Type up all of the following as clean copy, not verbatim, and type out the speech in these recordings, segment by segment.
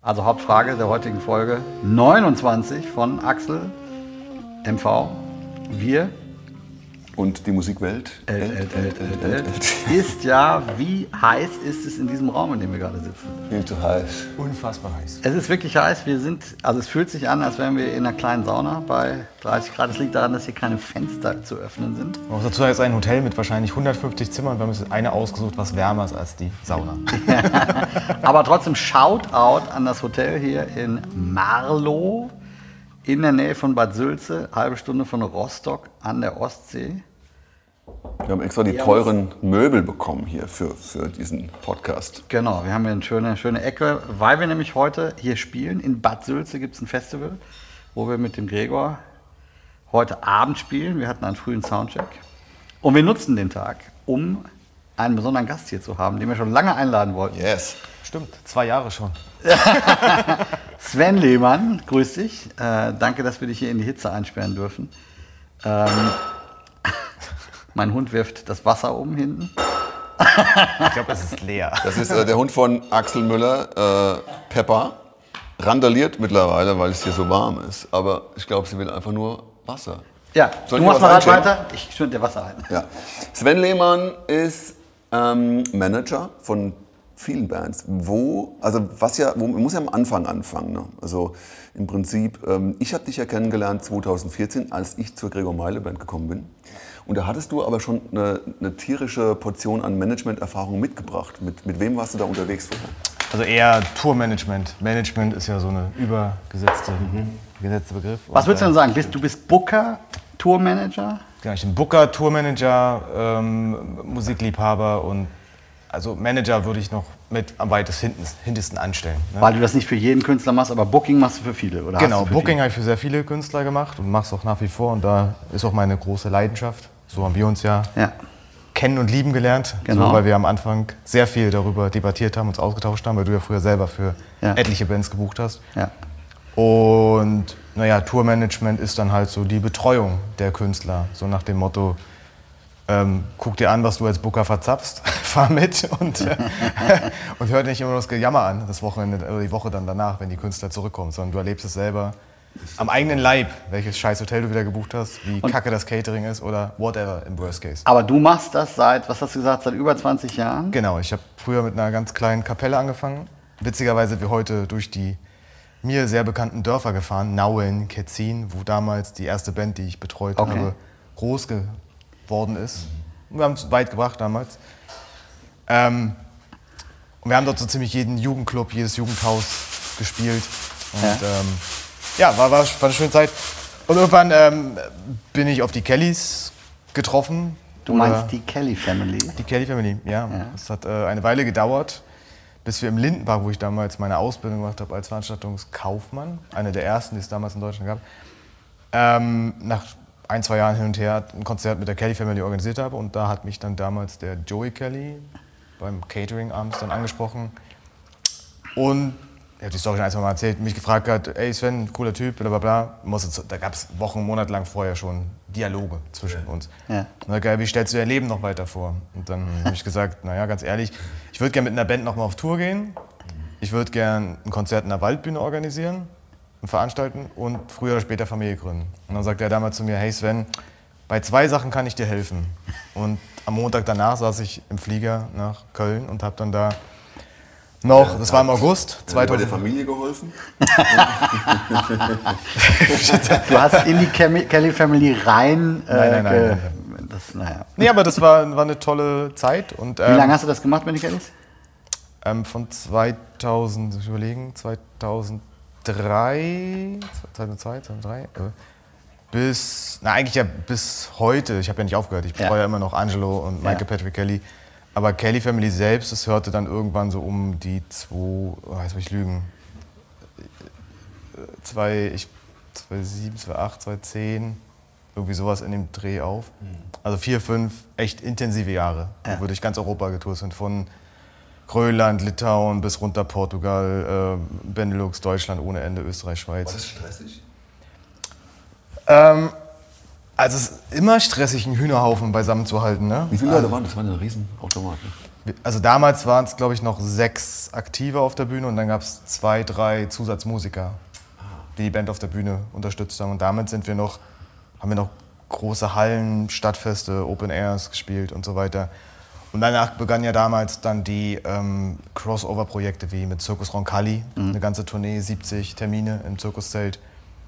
Also Hauptfrage der heutigen Folge 29 von Axel, MV, wir. Und die Musikwelt Ist ja, wie heiß ist es in diesem Raum, in dem wir gerade sitzen? Viel zu heiß. Unfassbar heiß. Es ist wirklich heiß. Es fühlt sich an, als wären wir in einer kleinen Sauna bei 30 Grad. Es liegt daran, dass hier keine Fenster zu öffnen sind. Man muss dazu sagen, es ist ein Hotel mit wahrscheinlich 150 Zimmern. Wir haben uns eine ausgesucht, was wärmer ist als die Sauna. Aber trotzdem Shoutout an das Hotel hier in Marlow, in der Nähe von Bad Sülze, halbe Stunde von Rostock an der Ostsee. Wir haben extra die teuren Möbel bekommen hier für diesen Podcast. Genau, wir haben hier eine schöne Ecke, weil wir nämlich heute hier spielen. In Bad Sülze gibt es ein Festival, wo wir mit dem Gregor heute Abend spielen. Wir hatten einen frühen Soundcheck. Und wir nutzen den Tag, um einen besonderen Gast hier zu haben, den wir schon lange einladen wollten. Yes. Stimmt, 2 Jahre schon. Sven Lehmann, grüß dich. Danke, dass wir dich hier in die Hitze einsperren dürfen. Mein Hund wirft das Wasser um hinten. Ich glaube, es ist leer. Das ist der Hund von Axel Müller, Peppa. Randaliert mittlerweile, weil es hier so warm ist. Aber ich glaube, sie will einfach nur Wasser. Ja, Soll du ich machst was mal einschenken? weiter. Ich schütte dir Wasser ein. Ja. Sven Lehmann ist Manager von vielen Bands. Man muss ja am Anfang anfangen. Ne? Also im Prinzip, ich habe dich ja kennengelernt 2014, als ich zur Gregor Meile Band gekommen bin. Und da hattest du aber schon eine tierische Portion an Management-Erfahrung mitgebracht. Mit wem warst du da unterwegs vorher? Also eher Tourmanagement. Management ist ja so eine übergesetzte Begriff. Was würdest du denn sagen? Du bist Booker, Tourmanager? Genau, ich bin Booker, Tourmanager, Musikliebhaber und also Manager würde ich noch mit am hintesten anstellen. Ne? Weil du das nicht für jeden Künstler machst, aber Booking machst du für viele, oder? Genau, hast du für Booking viele? habe ich für sehr viele Künstler gemacht und mache es auch nach wie vor. Und da ist auch meine große Leidenschaft. So haben wir uns ja kennen und lieben gelernt. Genau. So, weil wir am Anfang sehr viel darüber debattiert haben, uns ausgetauscht haben, weil du ja früher selber für etliche Bands gebucht hast. Ja. Und naja, Tourmanagement ist dann halt so die Betreuung der Künstler. So nach dem Motto, guck dir an, was du als Booker verzapfst, fahr mit und hör dir nicht immer nur das Gejammer an, das Wochenende oder die Woche dann danach, wenn die Künstler zurückkommen, sondern du erlebst es selber am eigenen Leib, welches scheiß Hotel du wieder gebucht hast, wie kacke das Catering ist oder whatever im Worst Case. Aber du machst das seit über 20 Jahren? Genau, ich habe früher mit einer ganz kleinen Kapelle angefangen. Witzigerweise wir heute durch die mir sehr bekannten Dörfer gefahren, Nauen, Ketzin, wo damals die erste Band, die ich betreut habe, groß geworden ist. Wir haben es weit gebracht damals. Und wir haben dort so ziemlich jeden Jugendclub, jedes Jugendhaus gespielt. Und war eine schöne Zeit. Und irgendwann bin ich auf die Kellys getroffen. Du meinst die Kelly Family? Die Kelly Family, ja. Es hat eine Weile gedauert, bis wir im Lindenpark, wo ich damals meine Ausbildung gemacht habe als Veranstaltungskaufmann, eine der ersten, die es damals in Deutschland gab, nach 1-2 Jahren hin und her ein Konzert mit der Kelly Family organisiert habe. Und da hat mich dann damals der Joey Kelly beim Catering abends dann angesprochen. Und er hat die Story schon 1-2 Mal erzählt, mich gefragt hat, ey Sven, cooler Typ, bla bla bla. Da gab es Wochen, Monate lang vorher schon Dialoge zwischen uns. Ja. Und er hat, wie stellst du dein Leben noch weiter vor? Und dann habe ich gesagt, naja, ganz ehrlich, ich würde gerne mit einer Band noch mal auf Tour gehen. Ich würde gerne ein Konzert in der Waldbühne organisieren und veranstalten und früher oder später Familie gründen. Und dann sagte er damals zu mir, hey Sven, bei 2 Sachen kann ich dir helfen. Und am Montag danach saß ich im Flieger nach Köln und habe dann da noch, das war im August 2000. Bei der Familie geholfen? Du hast in die Kelly Family rein. Nein. Nee, aber das war eine tolle Zeit. Und, wie lange hast du das gemacht mit den Kellys? Von 2000, ich überlegen, 2002, bis heute. Ich habe ja nicht aufgehört. Ich betreue ja immer noch Angelo und Michael Patrick Kelly. Aber Kelly Family selbst, das hörte dann irgendwann so um die jetzt will ich lügen, 2007, 2008, 2010, irgendwie sowas in dem Dreh auf. Also 4, 5 echt intensive Jahre, wo wir durch ganz Europa getourt sind, von Grönland, Litauen bis runter Portugal, Benelux, Deutschland ohne Ende, Österreich, Schweiz. War das stressig? Also es ist immer stressig, einen Hühnerhaufen beisammen zu halten. Ne? Wie viele Leute waren das? Das war ein riesen Automat. Ne? Also damals waren es, glaube ich, noch 6 Aktive auf der Bühne und dann gab es 2, 3 Zusatzmusiker, die die Band auf der Bühne unterstützt haben. Und damit haben wir noch große Hallen, Stadtfeste, Open Airs gespielt und so weiter. Und danach begannen ja damals dann die Crossover-Projekte wie mit Circus Roncalli, eine ganze Tournee, 70 Termine im Zirkuszelt.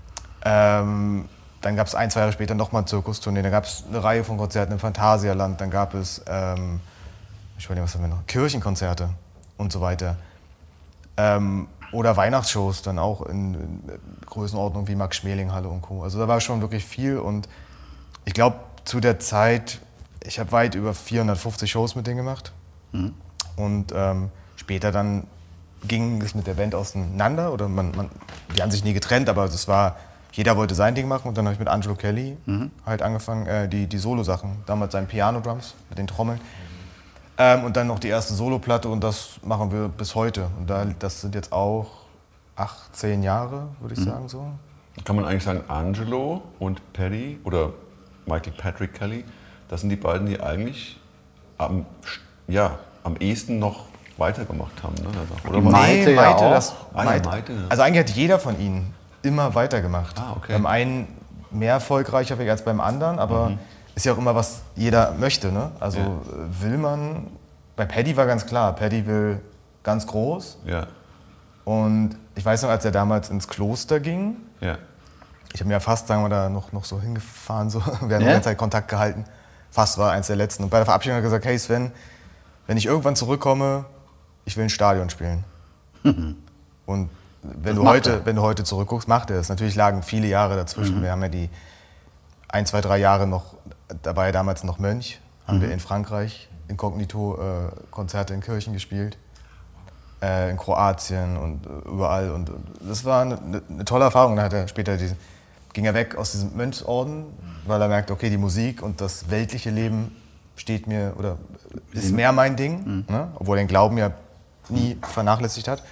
Dann gab es 1, 2 Jahre später nochmal eine Zirkustournee, dann gab es eine Reihe von Konzerten im Phantasialand, dann gab es ich weiß nicht, was haben wir noch? Kirchenkonzerte und so weiter. Oder Weihnachtsshows dann auch in Größenordnung wie Max Schmeling Halle und Co. Also da war schon wirklich viel und ich glaube zu der Zeit, ich habe weit über 450 Shows mit denen gemacht. Und später dann ging es mit der Band auseinander oder die haben sich nie getrennt, aber das war, jeder wollte sein Ding machen und dann habe ich mit Angelo Kelly halt angefangen, die Solo-Sachen, damals seinen Piano-Drums mit den Trommeln. Und dann noch die erste Soloplatte und das machen wir bis heute. Und das sind jetzt auch 18 Jahre, würde ich sagen so. Kann man eigentlich sagen, Angelo und Paddy oder Michael Patrick Kelly, das sind die beiden, die eigentlich am ehesten noch weitergemacht haben, ne? Oder Maite ja auch. Maite, ja. Also eigentlich hat jeder von ihnen immer weitergemacht. Okay. Beim einen mehr erfolgreicher als beim anderen, aber ist ja auch immer, was jeder möchte. Ne? Also will man, bei Paddy war ganz klar, Paddy will ganz groß. Ja. Und ich weiß noch, als er damals ins Kloster ging, Ja. ich habe mir ja fast, sagen wir, da noch so hingefahren, so, wir haben die ganze Zeit Kontakt gehalten, fast war eins der letzten. Und bei der Verabschiedung hat er gesagt, hey Sven, wenn ich irgendwann zurückkomme, ich will ein Stadion spielen. Und wenn du heute zurückguckst, macht er es. Natürlich lagen viele Jahre dazwischen. Wir haben ja die 1, 2, 3 Jahre noch, da war ja damals noch Mönch, haben wir in Frankreich inkognito Konzerte in Kirchen gespielt, in Kroatien und überall. Und das war eine tolle Erfahrung. Dann hat er später ging er weg aus diesem Mönchsorden, weil er merkte, okay, die Musik und das weltliche Leben steht mir oder ist mehr mein Ding, ne? Obwohl er den Glauben ja nie vernachlässigt hat.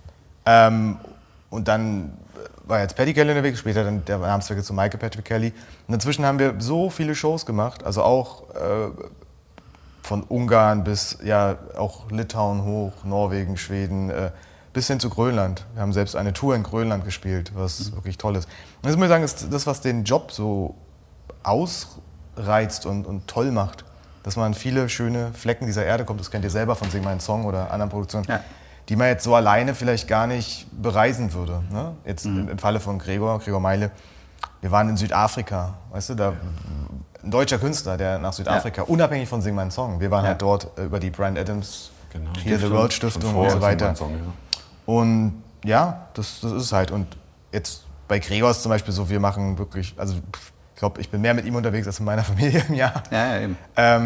Und dann war jetzt Paddy Kelly unterwegs, später dann der Namenswechsel zu Michael Patrick Kelly. Und inzwischen haben wir so viele Shows gemacht, also auch von Ungarn bis ja auch Litauen hoch, Norwegen, Schweden, bis hin zu Grönland. Wir haben selbst eine Tour in Grönland gespielt, was wirklich toll ist. Und das muss ich sagen, ist das, was den Job so ausreizt und toll macht, dass man viele schöne Flecken dieser Erde kommt, das kennt ihr selber von Sing meinen Song oder anderen Produktionen, die man jetzt so alleine vielleicht gar nicht bereisen würde. Ne? Jetzt im Falle von Gregor Meile, wir waren in Südafrika, weißt du, da ein deutscher Künstler, der nach Südafrika, unabhängig von Sing meinen Song, wir waren halt dort über die Brand Adams, Heal the World Stiftung und so weiter. Und ja, das ist es halt. Und jetzt bei Gregor ist zum Beispiel so, wir machen wirklich, also ich glaube, ich bin mehr mit ihm unterwegs als mit meiner Familie im Jahr. Ja, eben.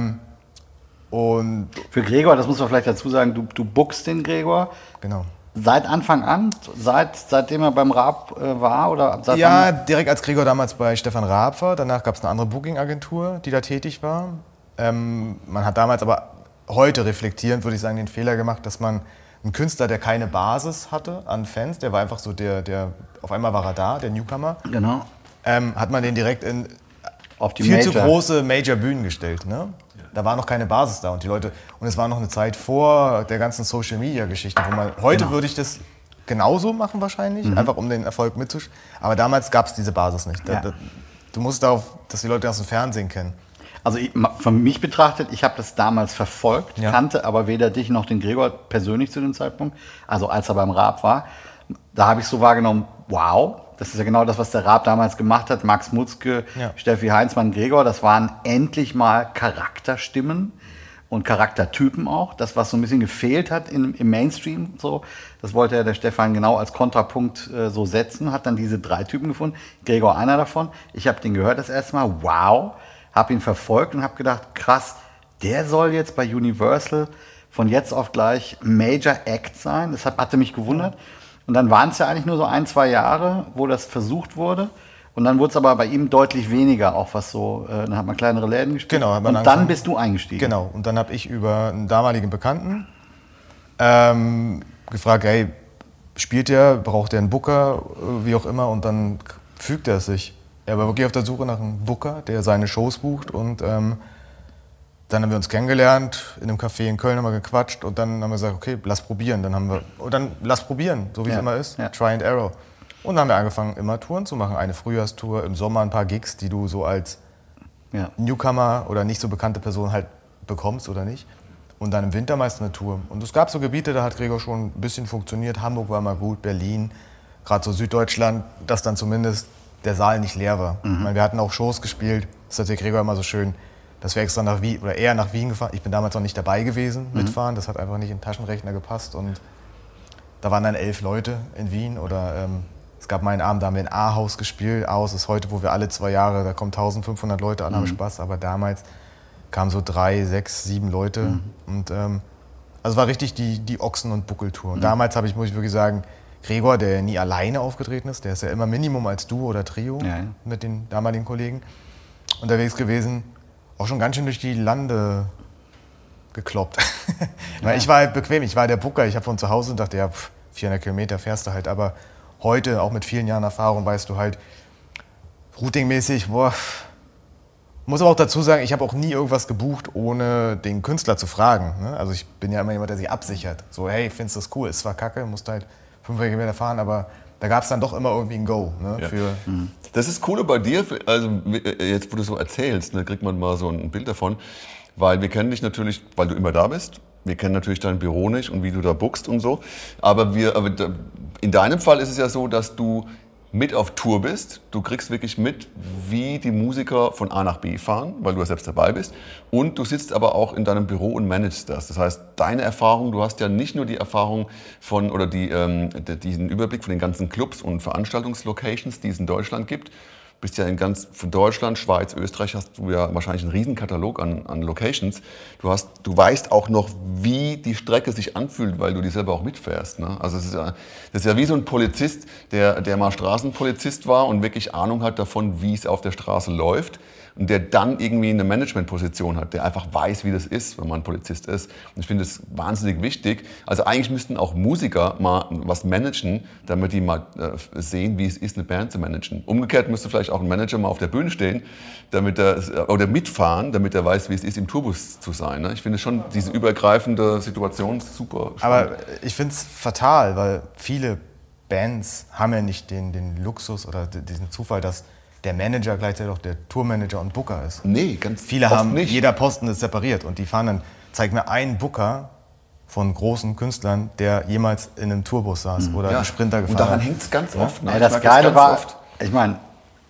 Und für Gregor, das muss man vielleicht dazu sagen, du bookst den Gregor. Genau. Seit Anfang an? Seitdem er beim Raab war? Oder seit ja, direkt als Gregor damals bei Stefan Raab war. Danach gab es eine andere Booking-Agentur, die da tätig war. Man hat damals aber heute reflektierend, würde ich sagen, den Fehler gemacht, dass man einen Künstler, der keine Basis hatte an Fans, der war einfach so der auf einmal war er da, der Newcomer. Genau. Hat man den direkt in auf die viel zu große Major-Bühnen gestellt. Ne? Da war noch keine Basis da und die Leute, und es war noch eine Zeit vor der ganzen Social-Media-Geschichte, wo man, heute würde ich das genauso machen wahrscheinlich, einfach um den Erfolg mitzuschreiben, aber damals gab es diese Basis nicht. Du musst darauf, dass die Leute aus dem Fernsehen kennen. Also von mich betrachtet, ich habe das damals verfolgt, kannte aber weder dich noch den Gregor persönlich zu dem Zeitpunkt, also als er beim Raab war. Da habe ich so wahrgenommen, wow, das ist ja genau das, was der Raab damals gemacht hat. Max Mutzke, Steffi Heinzmann, Gregor, das waren endlich mal Charakterstimmen und Charaktertypen auch. Das, was so ein bisschen gefehlt hat im Mainstream, so, das wollte ja der Stefan genau als Kontrapunkt so setzen, hat dann diese 3 Typen gefunden. Gregor einer davon. Ich habe den gehört das erste Mal, wow, habe ihn verfolgt und habe gedacht, krass, der soll jetzt bei Universal von jetzt auf gleich Major Act sein. Das hatte mich gewundert. Und dann waren es ja eigentlich nur so 1, 2 Jahre, wo das versucht wurde. Und dann wurde es aber bei ihm deutlich weniger, auch was so, dann hat man kleinere Läden gespielt. Genau, und dann bist du eingestiegen. Genau, und dann habe ich über einen damaligen Bekannten gefragt, hey, spielt der, braucht der einen Booker, wie auch immer, und dann fügt er es sich. Er war wirklich auf der Suche nach einem Booker, der seine Shows bucht und Dann haben wir uns kennengelernt, in einem Café in Köln haben wir gequatscht und dann haben wir gesagt, okay, lass probieren. Lass probieren, so wie es immer ist, Try and Error. Und dann haben wir angefangen, immer Touren zu machen. Eine Frühjahrstour, im Sommer ein paar Gigs, die du so als Newcomer oder nicht so bekannte Person halt bekommst oder nicht. Und dann im Winter meist eine Tour. Und es gab so Gebiete, da hat Gregor schon ein bisschen funktioniert. Hamburg war mal gut, Berlin, gerade so Süddeutschland, dass dann zumindest der Saal nicht leer war. Ich meine, wir hatten auch Shows gespielt, das hat der Gregor immer so schön, dass wir extra nach Wien, oder eher nach Wien gefahren. Ich bin damals noch nicht dabei gewesen, mitfahren, das hat einfach nicht in den Taschenrechner gepasst. Und da waren dann 11 Leute in Wien. Oder es gab mal einen Abend, da haben wir in Ahaus gespielt. Ahaus ist heute, wo wir alle 2 Jahre, da kommen 1500 Leute an, haben Spaß. Aber damals kamen so 3, 6, 7 Leute. Und also war richtig die Ochsen- und Buckeltour. Und damals muss ich wirklich sagen, Gregor, der nie alleine aufgetreten ist, der ist ja immer Minimum als Duo oder Trio mit den damaligen Kollegen unterwegs gewesen, auch schon ganz schön durch die Lande gekloppt. Weil ich war halt bequem, ich war der Booker, ich habe von zu Hause und dachte, ja, 400 Kilometer fährst du halt, aber heute, auch mit vielen Jahren Erfahrung, weißt du halt, routingmäßig, muss aber auch dazu sagen, ich habe auch nie irgendwas gebucht, ohne den Künstler zu fragen. Ne? Also ich bin ja immer jemand, der sich absichert. So, hey, findest du das cool? Ist zwar kacke, musst halt 500 Kilometer fahren, aber da gab es dann doch immer irgendwie ein Go. Ne? Das ist cool bei dir, also jetzt, wo du so erzählst, da kriegt man mal so ein Bild davon, weil wir kennen dich natürlich, weil du immer da bist. Wir kennen natürlich dein Büro nicht und wie du da bookst und so. Aber in deinem Fall ist es ja so, dass du mit auf Tour bist. Du kriegst wirklich mit, wie die Musiker von A nach B fahren, weil du ja selbst dabei bist. Und du sitzt aber auch in deinem Büro und managst das. Das heißt, deine Erfahrung, du hast ja nicht nur die Erfahrung von oder diesen Überblick von den ganzen Clubs und Veranstaltungslocations, die es in Deutschland gibt. Bist ja von Deutschland, Schweiz, Österreich hast du ja wahrscheinlich einen riesen Katalog an Locations. Du weißt auch noch, wie die Strecke sich anfühlt, weil du die selber auch mitfährst. Ne? Also das ist ja wie so ein Polizist, der mal Straßenpolizist war und wirklich Ahnung hat davon, wie es auf der Straße läuft. Und der dann irgendwie eine Managementposition hat, der einfach weiß, wie das ist, wenn man Polizist ist. Und ich finde das wahnsinnig wichtig. Also eigentlich müssten auch Musiker mal was managen, damit die mal sehen, wie es ist, eine Band zu managen. Umgekehrt müsste vielleicht auch ein Manager mal auf der Bühne stehen, oder mitfahren, damit er weiß, wie es ist, im Tourbus zu sein. Ne? Ich finde schon diese übergreifende Situation super spannend. Aber ich finde es fatal, weil viele Bands haben ja nicht den Luxus oder diesen Zufall, dass der Manager gleichzeitig auch der Tourmanager und Booker ist. Nee, ganz viele haben nicht. Jeder Posten ist separiert und die fahren dann, zeig mir einen Booker von großen Künstlern, der jemals in einem Tourbus saß oder einen Sprinter gefahren hat. Und daran hängt es ganz oft. Ne? Ja, das Geile war, ich meine,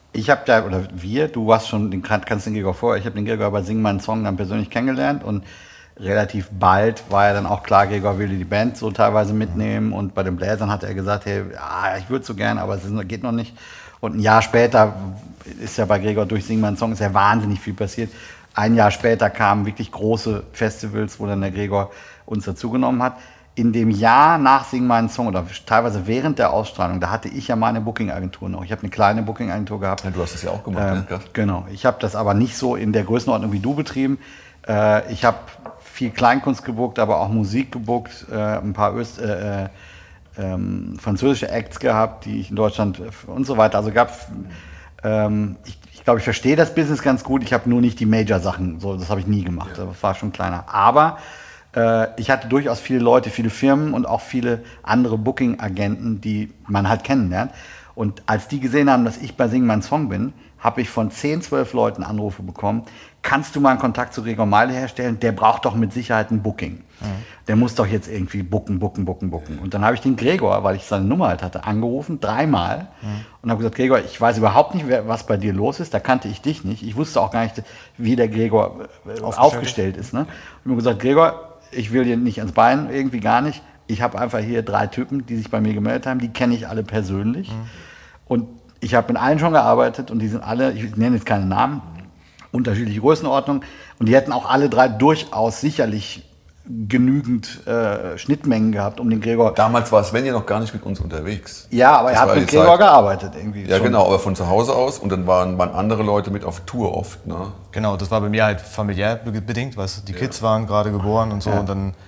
du hast schon kannst den Gregor vorher, ich habe den Gregor bei Sing meinen Song dann persönlich kennengelernt und relativ bald war ja dann auch klar, Gregor will die Band so teilweise mitnehmen und bei den Bläsern hat er gesagt, hey, ich würde so gern, aber es geht noch nicht. Und ein Jahr später ist ja bei Gregor durch Sing meinen Song ist ja wahnsinnig viel passiert. Ein Jahr später kamen wirklich große Festivals, wo dann der Gregor uns dazugenommen hat. In dem Jahr nach Sing meinen Song oder teilweise während der Ausstrahlung, da hatte ich ja meine Booking-Agentur noch. Ich habe eine kleine Booking-Agentur gehabt. Ja, du hast das ja auch gemacht. Genau. Ich habe das aber nicht so in der Größenordnung wie du betrieben. Ich habe viel Kleinkunst gebookt, aber auch Musik gebookt, ein paar französische Acts gehabt, die ich in Deutschland und so weiter. Also ich glaube, ich verstehe das Business ganz gut. Ich habe nur nicht die Major-Sachen, so, das habe ich nie gemacht. Das war schon kleiner. Aber ich hatte durchaus viele Leute, viele Firmen und auch viele andere Booking-Agenten, die man halt kennenlernt. Und als die gesehen haben, dass ich bei Sing mein Song bin, habe ich von 10, 12 Leuten Anrufe bekommen. Kannst du mal einen Kontakt zu Gregor Meile herstellen? Der braucht doch mit Sicherheit ein Booking. Der muss doch jetzt irgendwie booken. Und dann habe ich den Gregor, weil ich seine Nummer halt hatte, angerufen, 3-mal. Und habe gesagt, Gregor, ich weiß überhaupt nicht, was bei dir los ist. Da kannte ich dich nicht. Ich wusste auch gar nicht, wie der Gregor aufgestellt ist. Ne? Und ich habe gesagt, Gregor, ich will dir nicht ans Bein, irgendwie gar nicht. Ich habe einfach hier 3 Typen, die sich bei mir gemeldet haben. Die kenne ich alle persönlich. Und ich habe mit allen schon gearbeitet und die sind alle, ich nenne jetzt keine Namen, unterschiedliche Größenordnungen. Und die hätten auch alle 3 durchaus sicherlich genügend Schnittmengen gehabt, um den Gregor... Damals war Sven ja noch gar nicht mit uns unterwegs. Ja, aber er hat mit Gregor gearbeitet irgendwie. Ja, genau, aber von zu Hause aus und dann waren andere Leute mit auf Tour oft. Ne? Genau, das war bei mir halt familiär bedingt, weißt du, die Kids waren gerade geboren und so und dann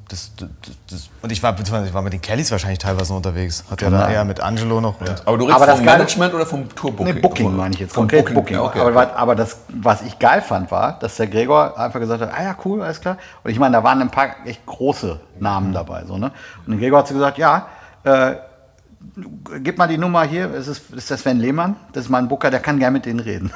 Und ich war mit den Kellys wahrscheinlich teilweise unterwegs. Hat ja dann eher mit Angelo noch. Ja. Aber du redest vom Management oder vom Tourbooking? Nee, Booking meine ich jetzt. Vom Konkret Booking. Ja, okay. Aber das, was ich geil fand, war, dass der Gregor einfach gesagt hat, ja, cool, alles klar. Und ich meine, da waren ein paar echt große Namen dabei. So, ne? Und der Gregor hat so gesagt, ja, gib mal die Nummer hier, ist der Sven Lehmann, das ist mein Booker, der kann gerne mit denen reden.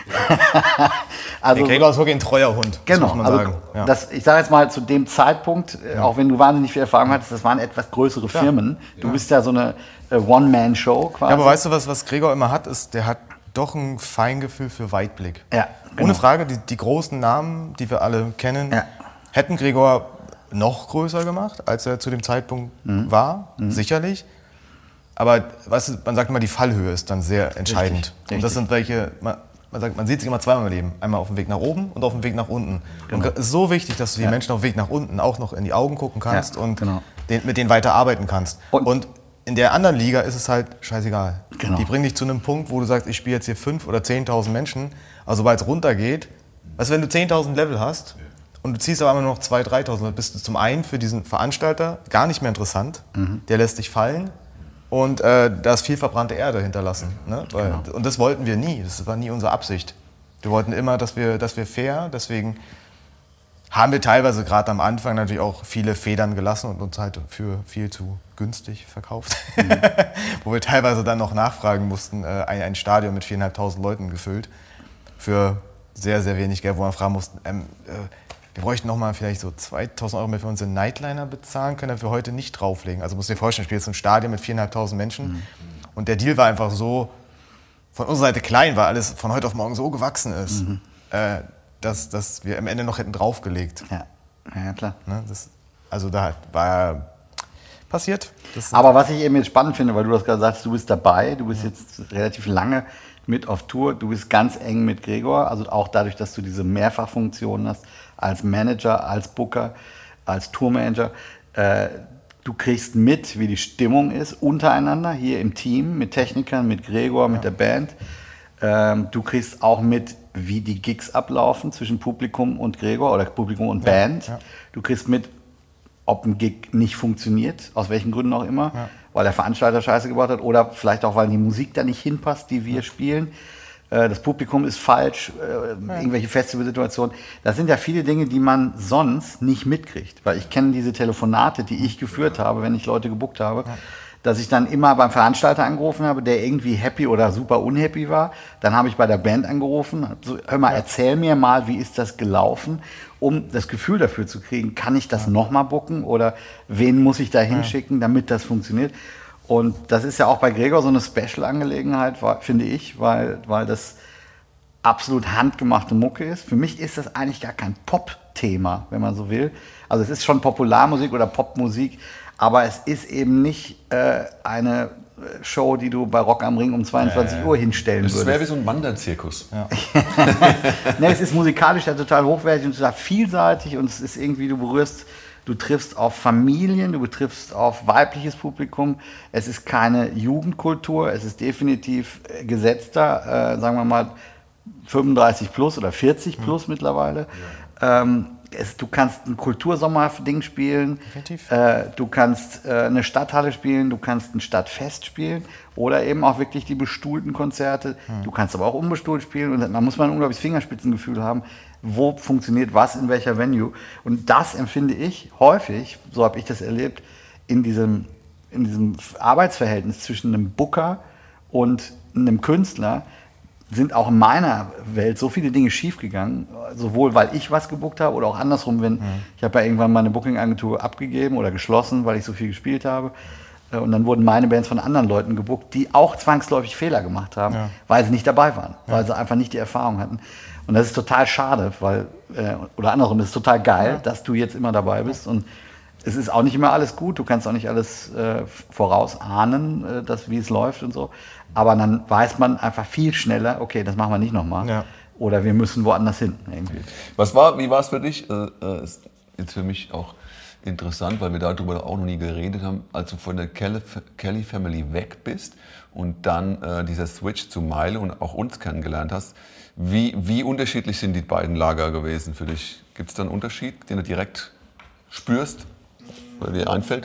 Also, der Gregor ist wirklich ein treuer Hund, genau, muss man sagen. Ja. Ich sage jetzt mal, zu dem Zeitpunkt, auch wenn du wahnsinnig viel Erfahrung hattest, das waren etwas größere Firmen. Du bist ja so eine One-Man-Show quasi. Ja, aber weißt du, was Gregor immer hat, ist, der hat doch ein Feingefühl für Weitblick. Ja, genau. Ohne Frage, die großen Namen, die wir alle kennen, hätten Gregor noch größer gemacht, als er zu dem Zeitpunkt war, sicherlich. Aber weißt du, man sagt immer, die Fallhöhe ist dann sehr entscheidend. Richtig. Und das sind welche, man sagt, man sieht sich immer zweimal im Leben. Einmal auf dem Weg nach oben und auf dem Weg nach unten. Genau. Und es ist so wichtig, dass du die Menschen auf dem Weg nach unten auch noch in die Augen gucken kannst und mit denen weiter arbeiten kannst. Und in der anderen Liga ist es halt scheißegal. Genau. Die bringen dich zu einem Punkt, wo du sagst, ich spiele jetzt hier 5.000 oder 10.000 Menschen. Aber sobald es runtergeht, weißt du, wenn du 10.000 Level hast und du ziehst aber immer nur noch 2.000, 3.000, dann bist du zum einen für diesen Veranstalter gar nicht mehr interessant. Der lässt dich fallen. Und da ist viel verbrannte Erde hinterlassen. Ne? Und das wollten wir nie. Das war nie unsere Absicht. Wir wollten immer, dass wir fair, deswegen haben wir teilweise gerade am Anfang natürlich auch viele Federn gelassen und uns halt für viel zu günstig verkauft. Wo wir teilweise dann noch nachfragen mussten, ein Stadion mit 4.500 Leuten gefüllt, für sehr, sehr wenig Geld, wo wir fragen mussten, wir bräuchten nochmal vielleicht so 2.000 Euro mehr für unsere Nightliner bezahlen, können wir heute nicht drauflegen. Also musst du dir vorstellen, du spielst ein Stadion mit 4.500 Menschen und der Deal war einfach so, von unserer Seite klein, weil alles von heute auf morgen so gewachsen ist, dass wir am Ende noch hätten draufgelegt. Ja, klar. Ne? Also da war passiert. Aber was ich eben jetzt spannend finde, weil du das gerade sagst, du bist dabei, du bist jetzt relativ lange mit auf Tour, du bist ganz eng mit Gregor, also auch dadurch, dass du diese Mehrfachfunktionen hast, als Manager, als Booker, als Tourmanager. Du kriegst mit, wie die Stimmung ist untereinander, hier im Team, mit Technikern, mit Gregor, mit der Band. Du kriegst auch mit, wie die Gigs ablaufen zwischen Publikum und Gregor oder Publikum und Band. Ja. Du kriegst mit, ob ein Gig nicht funktioniert, aus welchen Gründen auch immer, weil der Veranstalter Scheiße gebaut hat oder vielleicht auch, weil die Musik da nicht hinpasst, die wir spielen. Das Publikum ist falsch, irgendwelche Festivalsituationen. Das sind ja viele Dinge, die man sonst nicht mitkriegt. Weil ich kenne diese Telefonate, die ich geführt habe, wenn ich Leute gebucht habe, dass ich dann immer beim Veranstalter angerufen habe, der irgendwie happy oder super unhappy war. Dann habe ich bei der Band angerufen, so, hör mal, erzähl mir mal, wie ist das gelaufen, um das Gefühl dafür zu kriegen, kann ich das nochmal booken oder wen muss ich da hinschicken, damit das funktioniert. Und das ist ja auch bei Gregor so eine Special-Angelegenheit, finde ich, weil das absolut handgemachte Mucke ist. Für mich ist das eigentlich gar kein Pop-Thema, wenn man so will. Also es ist schon Popularmusik oder Popmusik, aber es ist eben nicht eine Show, die du bei Rock am Ring um 22 Uhr hinstellen würdest. Das wäre wie so ein Wanderzirkus. Ja. Nee, es ist musikalisch ja total hochwertig und total vielseitig und es ist irgendwie, du triffst auf Familien, du triffst auf weibliches Publikum. Es ist keine Jugendkultur, es ist definitiv gesetzter, sagen wir mal 35 plus oder 40 plus mittlerweile. Ja. Du kannst ein Kultursommer-Ding spielen, du kannst eine Stadthalle spielen, du kannst ein Stadtfest spielen oder eben auch wirklich die bestuhlten Konzerte. Du kannst aber auch unbestuhlt spielen und man muss mal ein unglaubliches Fingerspitzengefühl haben, wo funktioniert was in welcher Venue. Und das empfinde ich häufig, so habe ich das erlebt, in diesem Arbeitsverhältnis zwischen einem Booker und einem Künstler, sind auch in meiner Welt so viele Dinge schiefgegangen, sowohl weil ich was gebuckt habe oder auch andersrum, ich habe ja irgendwann meine Booking-Agentur abgegeben oder geschlossen, weil ich so viel gespielt habe. Und dann wurden meine Bands von anderen Leuten gebuckt, die auch zwangsläufig Fehler gemacht haben, weil sie nicht dabei waren, weil sie einfach nicht die Erfahrung hatten. Und das ist total schade, oder andersrum, es ist total geil, dass du jetzt immer dabei bist. Und es ist auch nicht immer alles gut, du kannst auch nicht alles vorausahnen, wie es läuft und so. Aber dann weiß man einfach viel schneller, okay, das machen wir nicht nochmal. Ja. Oder wir müssen woanders hin. Irgendwie. Wie war es für dich? Ist jetzt für mich auch interessant, weil wir darüber auch noch nie geredet haben, als du von der Kelly Family weg bist und dann dieser Switch zu Meile und auch uns kennengelernt hast. Wie unterschiedlich sind die beiden Lager gewesen für dich? Gibt es da einen Unterschied, den du direkt spürst? oder dir einfällt?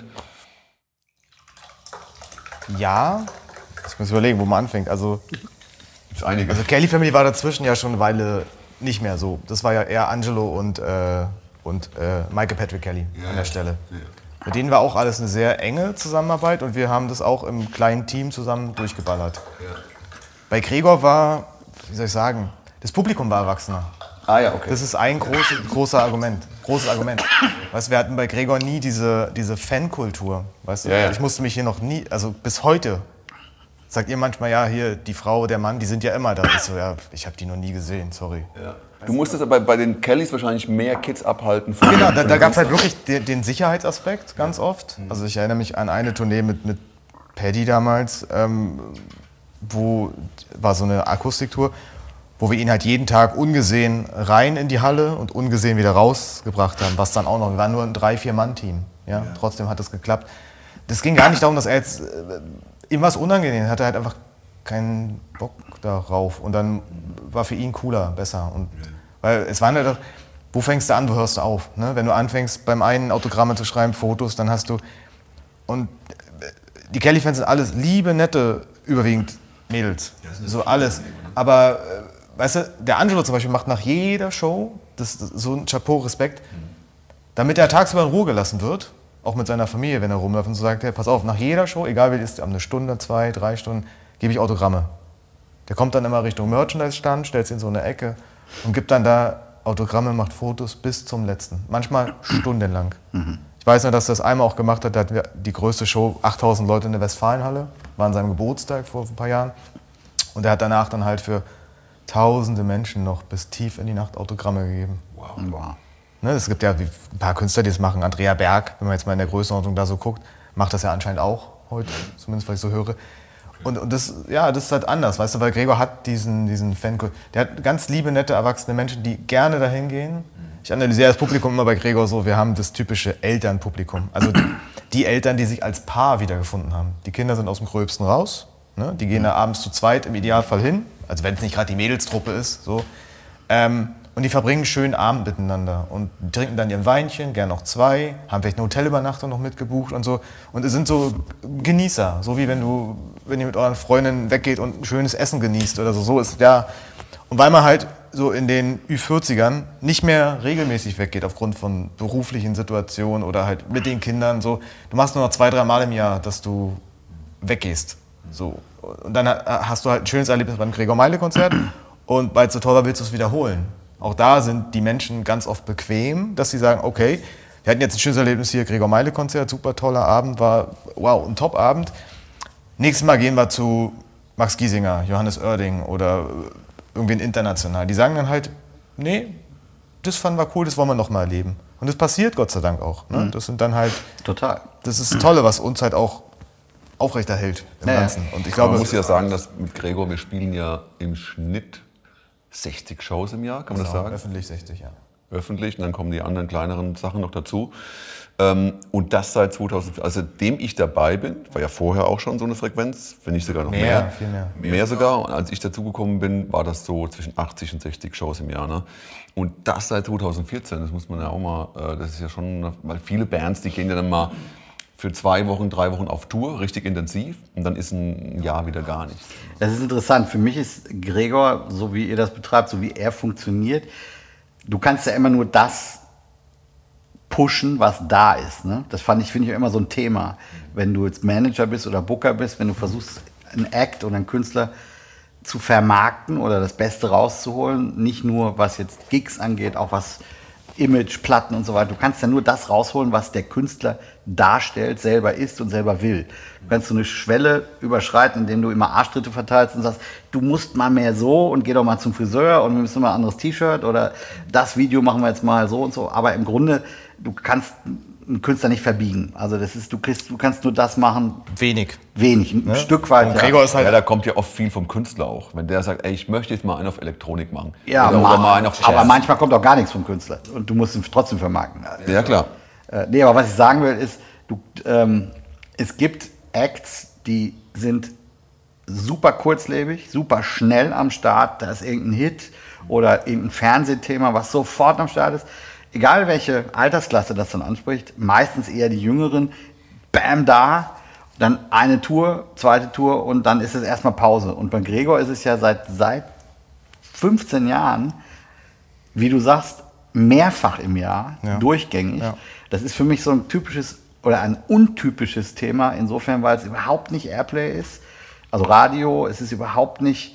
Ja, ich muss überlegen, wo man anfängt. Also Gibt's einige. Kelly Family war dazwischen ja schon eine Weile nicht mehr so. Das war ja eher Angelo und Michael Patrick Kelly an der Stelle. Ja. Mit denen war auch alles eine sehr enge Zusammenarbeit und wir haben das auch im kleinen Team zusammen durchgeballert. Ja. Bei Gregor war, wie soll ich sagen, das Publikum war erwachsener. Ah ja, okay. Das ist ein großes Argument. Weißt, wir hatten bei Gregor nie diese Fankultur. Weißt du? Ja. Ich musste mich hier noch nie, also bis heute, sagt ihr manchmal, ja, hier die Frau, der Mann, die sind ja immer da. Ich so, ja, ich habe die noch nie gesehen, sorry. Ja. Du musstest aber bei den Kellys wahrscheinlich mehr Kids abhalten. Genau, da gab es halt wirklich den Sicherheitsaspekt ganz oft. Also ich erinnere mich an eine Tournee mit Paddy damals, wo war so eine Akustiktour, wo wir ihn halt jeden Tag ungesehen rein in die Halle und ungesehen wieder rausgebracht haben, was dann auch noch, wir waren nur ein 3-4-Mann-Team, ja? Trotzdem hat das geklappt. Das ging gar nicht darum, dass er jetzt, ihm was unangenehm, hatte halt einfach keinen Bock darauf und dann war für ihn cooler, besser. Und, weil es waren ja doch, wo fängst du an, wo hörst du auf? Ne? Wenn du anfängst, beim einen Autogramme zu schreiben, Fotos, dann hast du, und die Kelly-Fans sind alles liebe, nette, überwiegend Mädels, so alles, aber weißt du, der Angelo zum Beispiel macht nach jeder Show, das ist so ein Chapeau, Respekt, damit er tagsüber in Ruhe gelassen wird, auch mit seiner Familie, wenn er rumläuft und so sagt, hey, pass auf, nach jeder Show, egal wie es ist, eine Stunde, 2, 3 Stunden, gebe ich Autogramme. Der kommt dann immer Richtung Merchandise-Stand, stellt sich in so eine Ecke und gibt dann da Autogramme, macht Fotos bis zum letzten. Manchmal stundenlang. Ich weiß nur, dass er das einmal auch gemacht hat, da hatten wir die größte Show, 8000 Leute in der Westfalenhalle, war an seinem Geburtstag vor ein paar Jahren. Und er hat danach dann halt für tausende Menschen noch bis tief in die Nacht Autogramme gegeben. Wow. Ne, es gibt ja ein paar Künstler, die das machen. Andrea Berg, wenn man jetzt mal in der Größenordnung da so guckt, macht das ja anscheinend auch heute, zumindest was ich so höre. Und das, ja, das ist halt anders, weißt du, weil Gregor hat diesen Fankult. Der hat ganz liebe, nette, erwachsene Menschen, die gerne dahin gehen. Ich analysiere das Publikum immer bei Gregor so, wir haben das typische Elternpublikum. Also die Eltern, die sich als Paar wiedergefunden haben. Die Kinder sind aus dem Gröbsten raus, ne? Die gehen da abends zu zweit im Idealfall hin, also wenn es nicht gerade die Mädelstruppe ist, so. Und die verbringen einen schönen Abend miteinander und trinken dann ihr Weinchen, gern noch 2, haben vielleicht eine Hotelübernachtung noch mitgebucht und so. Und es sind so Genießer, so wie wenn ihr mit euren Freundinnen weggeht und ein schönes Essen genießt oder so. So ist ja. Und weil man halt so in den Ü40ern nicht mehr regelmäßig weggeht aufgrund von beruflichen Situationen oder halt mit den Kindern so. Du machst nur noch 2-3 Mal im Jahr, dass du weggehst. So. Und dann hast du halt ein schönes Erlebnis beim Gregor Meile-Konzert und weil es so toll war, willst du es wiederholen. Auch da sind die Menschen ganz oft bequem, dass sie sagen, okay, wir hatten jetzt ein schönes Erlebnis hier, Gregor Meile-Konzert, super toller Abend, war wow, ein Top-Abend. Nächstes Mal gehen wir zu Max Giesinger, Johannes Oerding oder irgendwen international. Die sagen dann halt, nee, das fanden wir cool, das wollen wir noch mal erleben. Und das passiert Gott sei Dank auch. Ne? Das sind dann halt, Total. das ist das Tolle, was uns halt auch aufrechterhält im Ganzen. Und ich glaube, Man muss ja sagen, dass mit Gregor, wir spielen ja im Schnitt 60 Shows im Jahr, kann man das sagen? Öffentlich 60, ja. Öffentlich, und dann kommen die anderen kleineren Sachen noch dazu. Und das seit 2004, also seitdem ich dabei bin, war ja vorher auch schon so eine Frequenz, wenn nicht sogar noch mehr. Viel mehr. Mehr sogar. Und als ich dazugekommen bin, war das so zwischen 80 und 60 Shows im Jahr. Ne? Und das seit 2014, das muss man ja auch mal, das ist ja schon, weil viele Bands, die gehen ja dann mal für 2 Wochen, 3 Wochen auf Tour, richtig intensiv, und dann ist ein Jahr wieder gar nichts. Das ist interessant. Für mich ist Gregor, so wie ihr das betreibt, so wie er funktioniert, du kannst ja immer nur das pushen, was da ist. Ne? Das finde ich immer so ein Thema. Wenn du jetzt Manager bist oder Booker bist, wenn du versuchst, einen Act oder einen Künstler zu vermarkten oder das Beste rauszuholen, nicht nur was jetzt Gigs angeht, auch was Image, Platten und so weiter. Du kannst ja nur das rausholen, was der Künstler darstellt, selber ist und selber will. Du kannst so eine Schwelle überschreiten, indem du immer Arschtritte verteilst und sagst, du musst mal mehr so und geh doch mal zum Friseur und wir müssen mal ein anderes T-Shirt oder das Video machen wir jetzt mal so und so. Aber im Grunde, du kannst einen Künstler nicht verbiegen. Also das ist, du kannst nur das machen. Wenig, ein Stück weit. Und Gregor ist halt, Ja, da kommt ja oft viel vom Künstler auch. Wenn der sagt, ey, ich möchte jetzt mal einen auf Elektronik machen. Ja, oder mal einen auf Jazz. aber manchmal kommt auch gar nichts vom Künstler und du musst ihn trotzdem vermarkten. Ja, klar. Nee, aber was ich sagen will, ist, es gibt Acts, die sind super kurzlebig, super schnell am Start. Da ist irgendein Hit oder irgendein Fernsehthema, was sofort am Start ist. egal welche Altersklasse das dann anspricht, meistens eher die Jüngeren, bam, da, dann eine Tour, zweite Tour und dann ist es erstmal Pause. Und bei Gregor ist es ja seit 15 Jahren, wie du sagst, mehrfach im Jahr, durchgängig. Ja. Das ist für mich so ein typisches oder ein untypisches Thema, insofern, weil es überhaupt nicht Airplay ist, also Radio, es ist überhaupt nicht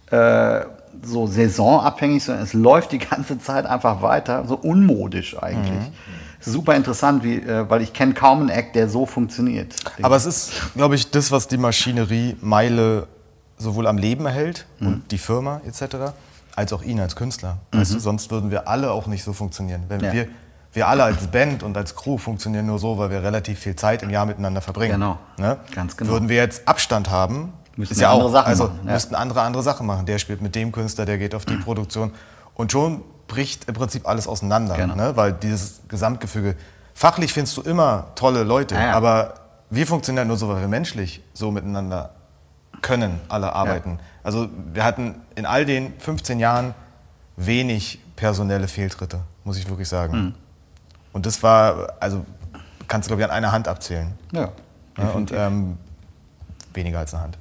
so saisonabhängig, sondern es läuft die ganze Zeit einfach weiter, so unmodisch eigentlich. Super interessant, weil ich kenne kaum einen Act, der so funktioniert. Aber es ist, glaube ich, das, was die Maschinerie Meile sowohl am Leben erhält und die Firma etc., als auch ihn als Künstler. Weißt du, sonst würden wir alle auch nicht so funktionieren. Wenn wir alle als Band und als Crew funktionieren nur so, weil wir relativ viel Zeit im Jahr miteinander verbringen. Genau, ne? Ganz genau. Würden wir jetzt Abstand haben, müssten ja andere Sachen machen. Müssten andere Sachen machen. Der spielt mit dem Künstler, der geht auf die Produktion. Und schon bricht im Prinzip alles auseinander. Genau. Ne? Weil dieses Gesamtgefüge, fachlich findest du immer tolle Leute, aber wir funktionieren nur so, weil wir menschlich so miteinander können, alle arbeiten. Ja. Also wir hatten in all den 15 Jahren wenig personelle Fehltritte, muss ich wirklich sagen. Und das war, also kannst du, glaube ich, an einer Hand abzählen. Ja. Und weniger als eine Hand.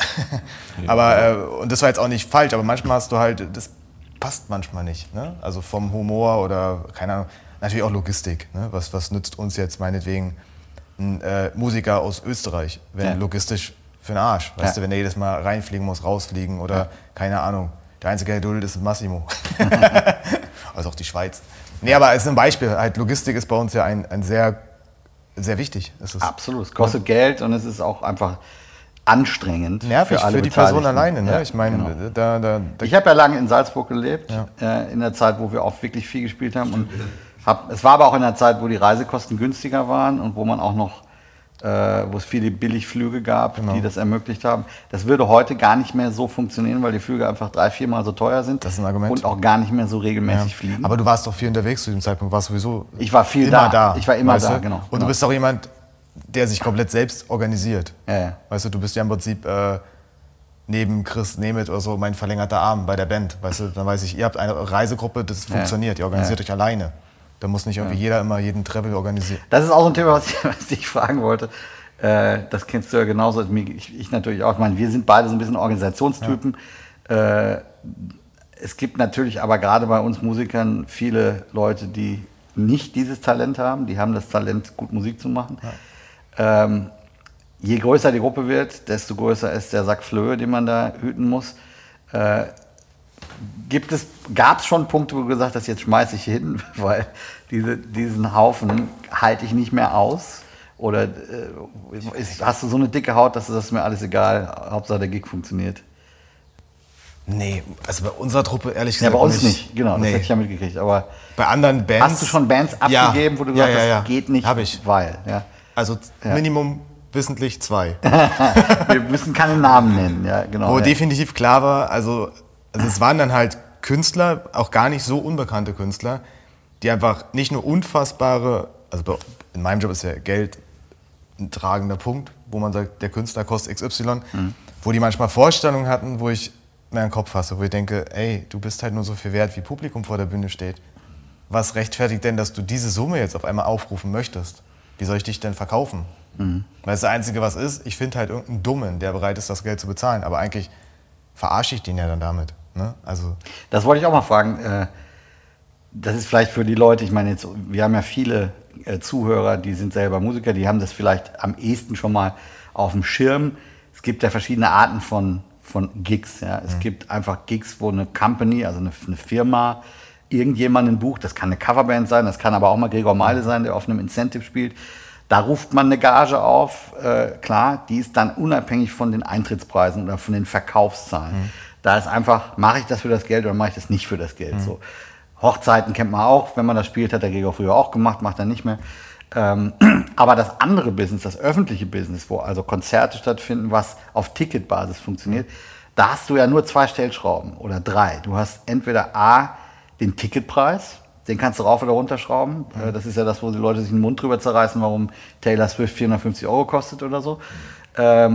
Aber, und das war jetzt auch nicht falsch, aber manchmal hast du halt, das passt manchmal nicht. Ne? Also vom Humor oder, keine Ahnung, natürlich auch Logistik. Ne? Was nützt uns jetzt meinetwegen ein Musiker aus Österreich, wenn logistisch für den Arsch, weißt du, wenn der jedes Mal reinfliegen muss, rausfliegen oder keine Ahnung. Der einzige, der duldet, ist Massimo. Also auch die Schweiz. Nee, aber als ein Beispiel, halt Logistik ist bei uns ja ein sehr, sehr wichtig. Absolut, es kostet Geld und es ist auch einfach anstrengend nervig für die Person alleine. Ne? Ich meine, genau. Ich habe ja lange in Salzburg gelebt, in der Zeit, wo wir auch wirklich viel gespielt haben. Und es war aber auch in der Zeit, wo die Reisekosten günstiger waren und wo man auch noch wo es viele Billigflüge gab, die das ermöglicht haben. Das würde heute gar nicht mehr so funktionieren, weil die Flüge einfach 3-4 Mal so teuer sind. Das ist ein Argument. Und auch gar nicht mehr so regelmäßig fliegen. Aber du warst doch viel unterwegs zu dem Zeitpunkt, warst sowieso ich war viel immer da. Ich war immer da, du? genau. Und du bist auch jemand, der sich komplett selbst organisiert. Ja. Weißt du bist ja im Prinzip neben Chris Nemeth oder so mein verlängerter Arm bei der Band. Weißt du, dann weiß ich, ihr habt eine Reisegruppe, das funktioniert, ihr organisiert euch alleine. Da muss nicht irgendwie jeder immer jeden Travel organisieren. Das ist auch so ein Thema, was ich fragen wollte. Das kennst du ja genauso, ich natürlich auch. Ich meine, wir sind beide so ein bisschen Organisationstypen. Es gibt natürlich aber gerade bei uns Musikern viele Leute, die nicht dieses Talent haben. Die haben das Talent, gut Musik zu machen. Je größer die Gruppe wird, desto größer ist der Sack Flöhe, den man da hüten muss. Gab es schon Punkte, wo du gesagt hast, jetzt schmeiße ich hin, weil diesen Haufen halte ich nicht mehr aus? Oder hast du so eine dicke Haut, dass das ist mir alles egal, Hauptsache der Gig funktioniert? Nee, also bei unserer Truppe ehrlich gesagt bei uns nicht. Genau, das hätte ich ja mitgekriegt. Aber bei anderen Bands... Hast du schon Bands abgegeben, wo du gesagt hast, das geht nicht, hab ich. Weil? Ja. Also Minimum wissentlich 2. Wir müssen keine Namen nennen, ja, genau. Wo definitiv klar war, also es waren dann halt Künstler, auch gar nicht so unbekannte Künstler, die einfach nicht nur unfassbare, also in meinem Job ist ja Geld ein tragender Punkt, wo man sagt, der Künstler kostet XY, wo die manchmal Vorstellungen hatten, wo ich mir einen Kopf fasse, wo ich denke, ey, du bist halt nur so viel wert, wie Publikum vor der Bühne steht. Was rechtfertigt denn, dass du diese Summe jetzt auf einmal aufrufen möchtest? Wie soll ich dich denn verkaufen? Weil das Einzige, was ist, ich finde halt irgendeinen Dummen, der bereit ist, das Geld zu bezahlen. Aber eigentlich verarsche ich den ja dann damit. Ne? Also das wollte ich auch mal fragen. Das ist vielleicht für die Leute, ich meine, jetzt, wir haben ja viele Zuhörer, die sind selber Musiker, die haben das vielleicht am ehesten schon mal auf dem Schirm. Es gibt ja verschiedene Arten von Gigs. Ja. Es gibt einfach Gigs, wo eine Company, also eine Firma, irgendjemanden bucht. Das kann eine Coverband sein, das kann aber auch mal Gregor Meile sein, der auf einem Incentive spielt. Da ruft man eine Gage auf, klar, die ist dann unabhängig von den Eintrittspreisen oder von den Verkaufszahlen. Da ist einfach, mache ich das für das Geld oder mache ich das nicht für das Geld. So. Hochzeiten kennt man auch, wenn man das spielt, hat der Gregor früher auch gemacht, macht er nicht mehr. Aber das andere Business, das öffentliche Business, wo also Konzerte stattfinden, was auf Ticketbasis funktioniert, da hast du ja nur 2 Stellschrauben oder 3. Du hast entweder A, den Ticketpreis, den kannst du rauf oder runterschrauben. Das ist ja das, wo die Leute sich den Mund drüber zerreißen, warum Taylor Swift 450 € kostet oder so.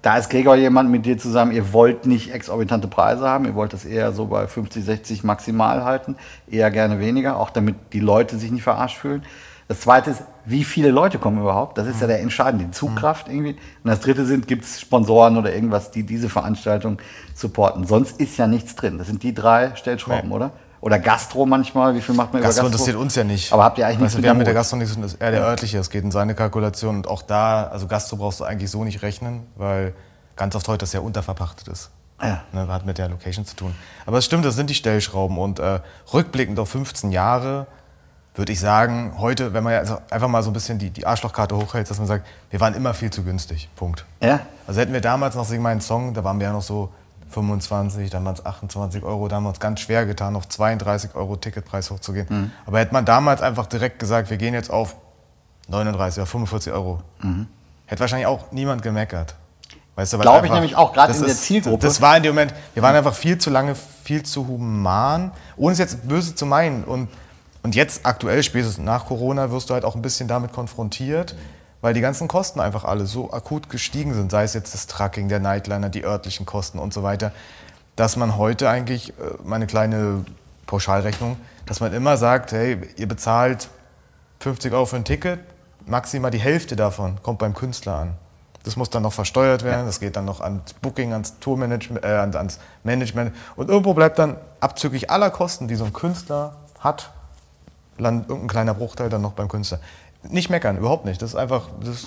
Da ist Gregor jemand mit dir zusammen, ihr wollt nicht exorbitante Preise haben, ihr wollt das eher so bei 50, 60 maximal halten, eher gerne weniger, auch damit die Leute sich nicht verarscht fühlen. Das zweite ist, wie viele Leute kommen überhaupt? Das ist ja der entscheidende, die Zugkraft irgendwie. Und das dritte gibt es Sponsoren oder irgendwas, die diese Veranstaltung supporten. Sonst ist ja nichts drin. Das sind die 3 Stellschrauben, oder? Oder Gastro manchmal, wie viel macht man Gastro über Gastro? interessiert uns ja nicht. Aber habt ihr eigentlich nichts wir haben mit der Gastro nichts, das ist eher der örtliche, es geht in seine Kalkulation. Und auch da, also Gastro brauchst du eigentlich so nicht rechnen, weil ganz oft heute das ja unterverpachtet ist. Ja. Ne, hat mit der Location zu tun. Aber es stimmt, das sind die Stellschrauben. Und rückblickend auf 15 Jahre würde ich sagen, heute, wenn man ja also einfach mal so ein bisschen die Arschlochkarte hochhält, dass man sagt, wir waren immer viel zu günstig. Punkt. Ja? Also hätten wir damals noch Sing meinen Song, da waren wir ja noch so 25, dann waren es 28 Euro, da haben wir uns ganz schwer getan, auf 32 Euro Ticketpreis hochzugehen. Aber hätte man damals einfach direkt gesagt, wir gehen jetzt auf 39 oder 45 Euro, hätte wahrscheinlich auch niemand gemeckert. Weißt du, Glaube ich nämlich auch, gerade in der Zielgruppe. Das war in dem Moment, wir waren einfach viel zu lange, viel zu human, ohne es jetzt böse zu meinen. Und jetzt aktuell, spätestens nach Corona, wirst du halt auch ein bisschen damit konfrontiert, weil die ganzen Kosten einfach alle so akut gestiegen sind, sei es jetzt das Trucking, der Nightliner, die örtlichen Kosten und so weiter, dass man heute eigentlich, meine kleine Pauschalrechnung, dass man immer sagt, hey, ihr bezahlt 50 Euro für ein Ticket, maximal die Hälfte davon kommt beim Künstler an. Das muss dann noch versteuert werden, das geht dann noch ans Booking, ans Tourmanagement, ans Management und irgendwo bleibt dann abzüglich aller Kosten, die so ein Künstler hat, landet irgendein kleiner Bruchteil dann noch beim Künstler. Nicht meckern, überhaupt nicht. Das ist einfach,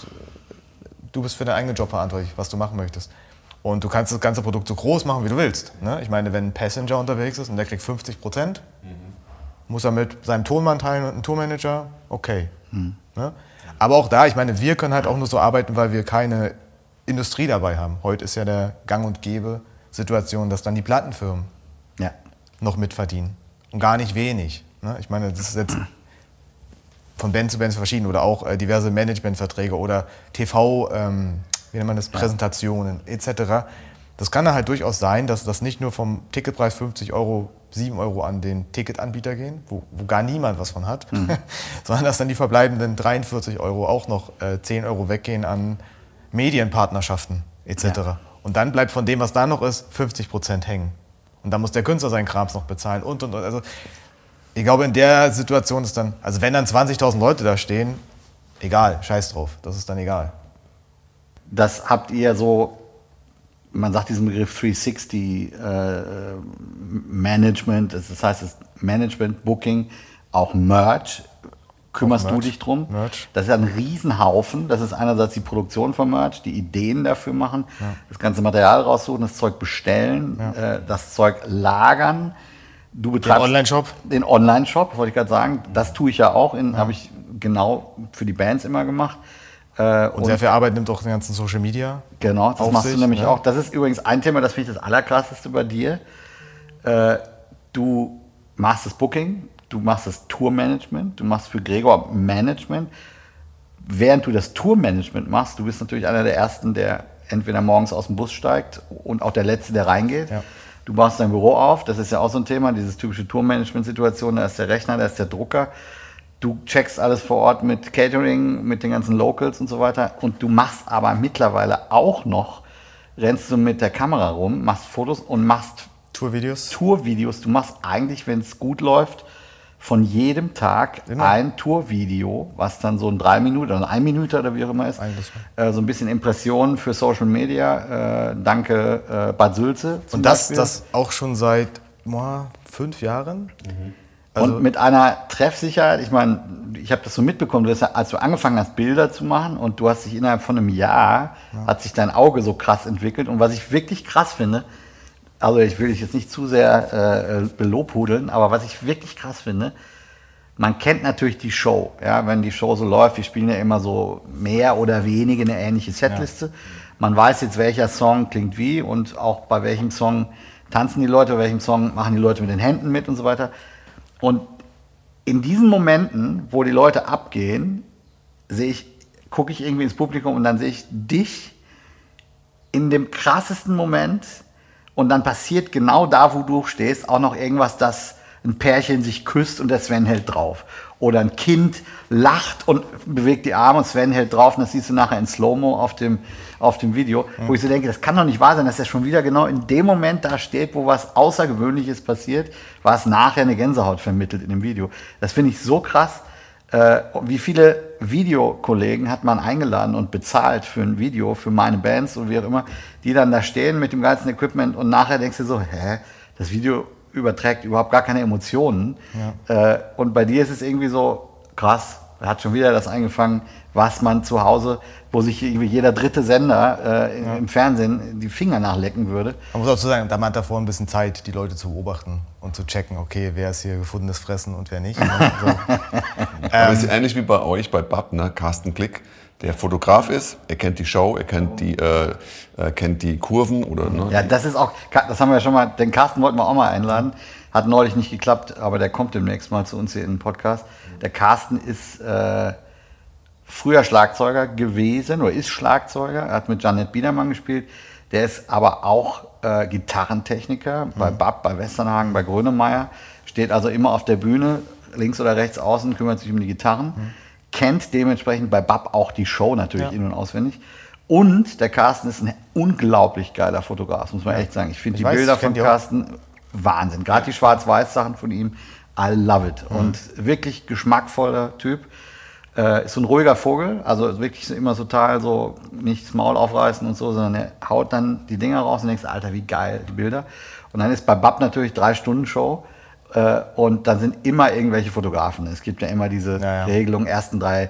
du bist für deinen eigenen Job verantwortlich, was du machen möchtest. Und du kannst das ganze Produkt so groß machen, wie du willst. Ne? Ich meine, wenn ein Passenger unterwegs ist und der kriegt 50%, muss er mit seinem Tonmann teilen und einem Tourmanager, okay. Ne? Aber auch da, ich meine, wir können halt auch nur so arbeiten, weil wir keine Industrie dabei haben. Heute ist ja der Gang- und Gäbe-Situation, dass dann die Plattenfirmen noch mitverdienen. Und gar nicht wenig. Ne? Ich meine, das ist jetzt von Band zu Band verschieden oder auch diverse Managementverträge oder TV, wie nennt man das, Präsentationen etc. Das kann dann halt durchaus sein, dass das nicht nur vom Ticketpreis 50 Euro, 7 Euro an den Ticketanbieter gehen, wo gar niemand was von hat, sondern dass dann die verbleibenden 43 Euro auch noch 10 Euro weggehen an Medienpartnerschaften etc. Ja. Und dann bleibt von dem, was da noch ist, 50% hängen. Und dann muss der Künstler seinen Krams noch bezahlen und. Also ich glaube, in der Situation ist dann, also wenn dann 20.000 Leute da stehen, egal, scheiß drauf, das ist dann egal. Das habt ihr so, man sagt diesen Begriff 360 Management, das heißt das Management, Booking, auch Merch. Kümmerst du dich drum? Merch. Das ist ja ein Riesenhaufen. Das ist einerseits die Produktion von Merch, die Ideen dafür machen, das ganze Material raussuchen, das Zeug bestellen, das Zeug lagern. Du betreibst den Online-Shop. Den Online-Shop, wollte ich gerade sagen. Das tue ich ja auch, habe ich genau für die Bands immer gemacht. Und sehr viel Arbeit nimmt auch den ganzen Social Media. Genau, das machst du nämlich auch. Das ist übrigens ein Thema, das finde ich das Allerkrasseste bei dir. Du machst das Booking, du machst das Tourmanagement, du machst für Gregor Management. Während du das Tourmanagement machst, du bist natürlich einer der Ersten, der entweder morgens aus dem Bus steigt und auch der Letzte, der reingeht. Ja. Du baust dein Büro auf, das ist ja auch so ein Thema, dieses typische Tourmanagement-Situation, da ist der Rechner, da ist der Drucker. Du checkst alles vor Ort mit Catering, mit den ganzen Locals und so weiter. Und du machst aber mittlerweile auch noch, rennst du mit der Kamera rum, machst Fotos und machst Tourvideos. Du machst eigentlich, wenn es gut läuft, von jedem Tag ein Tourvideo, was dann so ein 3 Minuten oder 1 Minute oder wie auch immer ist. So ein bisschen Impressionen für Social Media. Danke Bad Sülze. Und das auch schon seit 5 Jahren. Also und mit einer Treffsicherheit, ich meine, ich habe das so mitbekommen, als du angefangen hast, Bilder zu machen und du hast dich innerhalb von einem Jahr, hat sich dein Auge so krass entwickelt. Und was ich wirklich krass finde, also ich will dich jetzt nicht zu sehr belobhudeln, aber was ich wirklich krass finde, man kennt natürlich die Show. Ja, wenn die Show so läuft, wir spielen ja immer so mehr oder weniger eine ähnliche Setliste. Ja. Man weiß jetzt, welcher Song klingt wie und auch bei welchem Song tanzen die Leute, bei welchem Song machen die Leute mit den Händen mit und so weiter. Und in diesen Momenten, wo die Leute abgehen, gucke ich irgendwie ins Publikum und dann sehe ich dich in dem krassesten Moment und dann passiert genau da, wo du stehst, auch noch irgendwas, das ein Pärchen sich küsst und der Sven hält drauf. Oder ein Kind lacht und bewegt die Arme und Sven hält drauf und das siehst du nachher in Slow-Mo auf dem Video, wo ich so denke, das kann doch nicht wahr sein, dass er schon wieder genau in dem Moment da steht, wo was Außergewöhnliches passiert, was nachher eine Gänsehaut vermittelt in dem Video. Das finde ich so krass. Wie viele Videokollegen hat man eingeladen und bezahlt für ein Video, für meine Bands und wie auch immer, die dann da stehen mit dem ganzen Equipment und nachher denkst du so, das Video überträgt überhaupt gar keine Emotionen. Ja. Und bei dir ist es irgendwie so, krass, er hat schon wieder das eingefangen, was man zu Hause, wo sich irgendwie jeder dritte Sender im Fernsehen die Finger nachlecken würde. Man muss auch so sagen, da man hat davor ein bisschen Zeit, die Leute zu beobachten und zu checken, okay, wer ist hier gefundenes Fressen und wer nicht. So. Aber es ist ähnlich wie bei euch, bei BAP, ne? Carsten Klick, der Fotograf ist, er kennt die Show, er kennt die Kurven. Oder, ne? Ja, das ist auch, das haben wir ja schon mal, den Carsten wollten wir auch mal einladen, hat neulich nicht geklappt, aber der kommt demnächst mal zu uns hier in den Podcast. Der Carsten ist früher Schlagzeuger gewesen oder ist Schlagzeuger. Er hat mit Jeanette Biedermann gespielt. Der ist aber auch Gitarrentechniker bei BAP, bei Westernhagen, bei Grönemeyer. Steht also immer auf der Bühne, links oder rechts außen, kümmert sich um die Gitarren. Kennt dementsprechend bei BAP auch die Show natürlich in- und auswendig. Und der Carsten ist ein unglaublich geiler Fotograf, muss man echt sagen. Ich finde die Bilder von Carsten Wahnsinn. Gerade die Schwarz-Weiß-Sachen von ihm, I love it. Und wirklich geschmackvoller Typ. Ist so ein ruhiger Vogel, also wirklich immer total so, nicht das Maul aufreißen und so, sondern er haut dann die Dinger raus und denkst, Alter, wie geil, die Bilder. Und dann ist bei BAP natürlich 3-Stunden-Show und dann sind immer irgendwelche Fotografen. Es gibt ja immer diese Regelung, ersten drei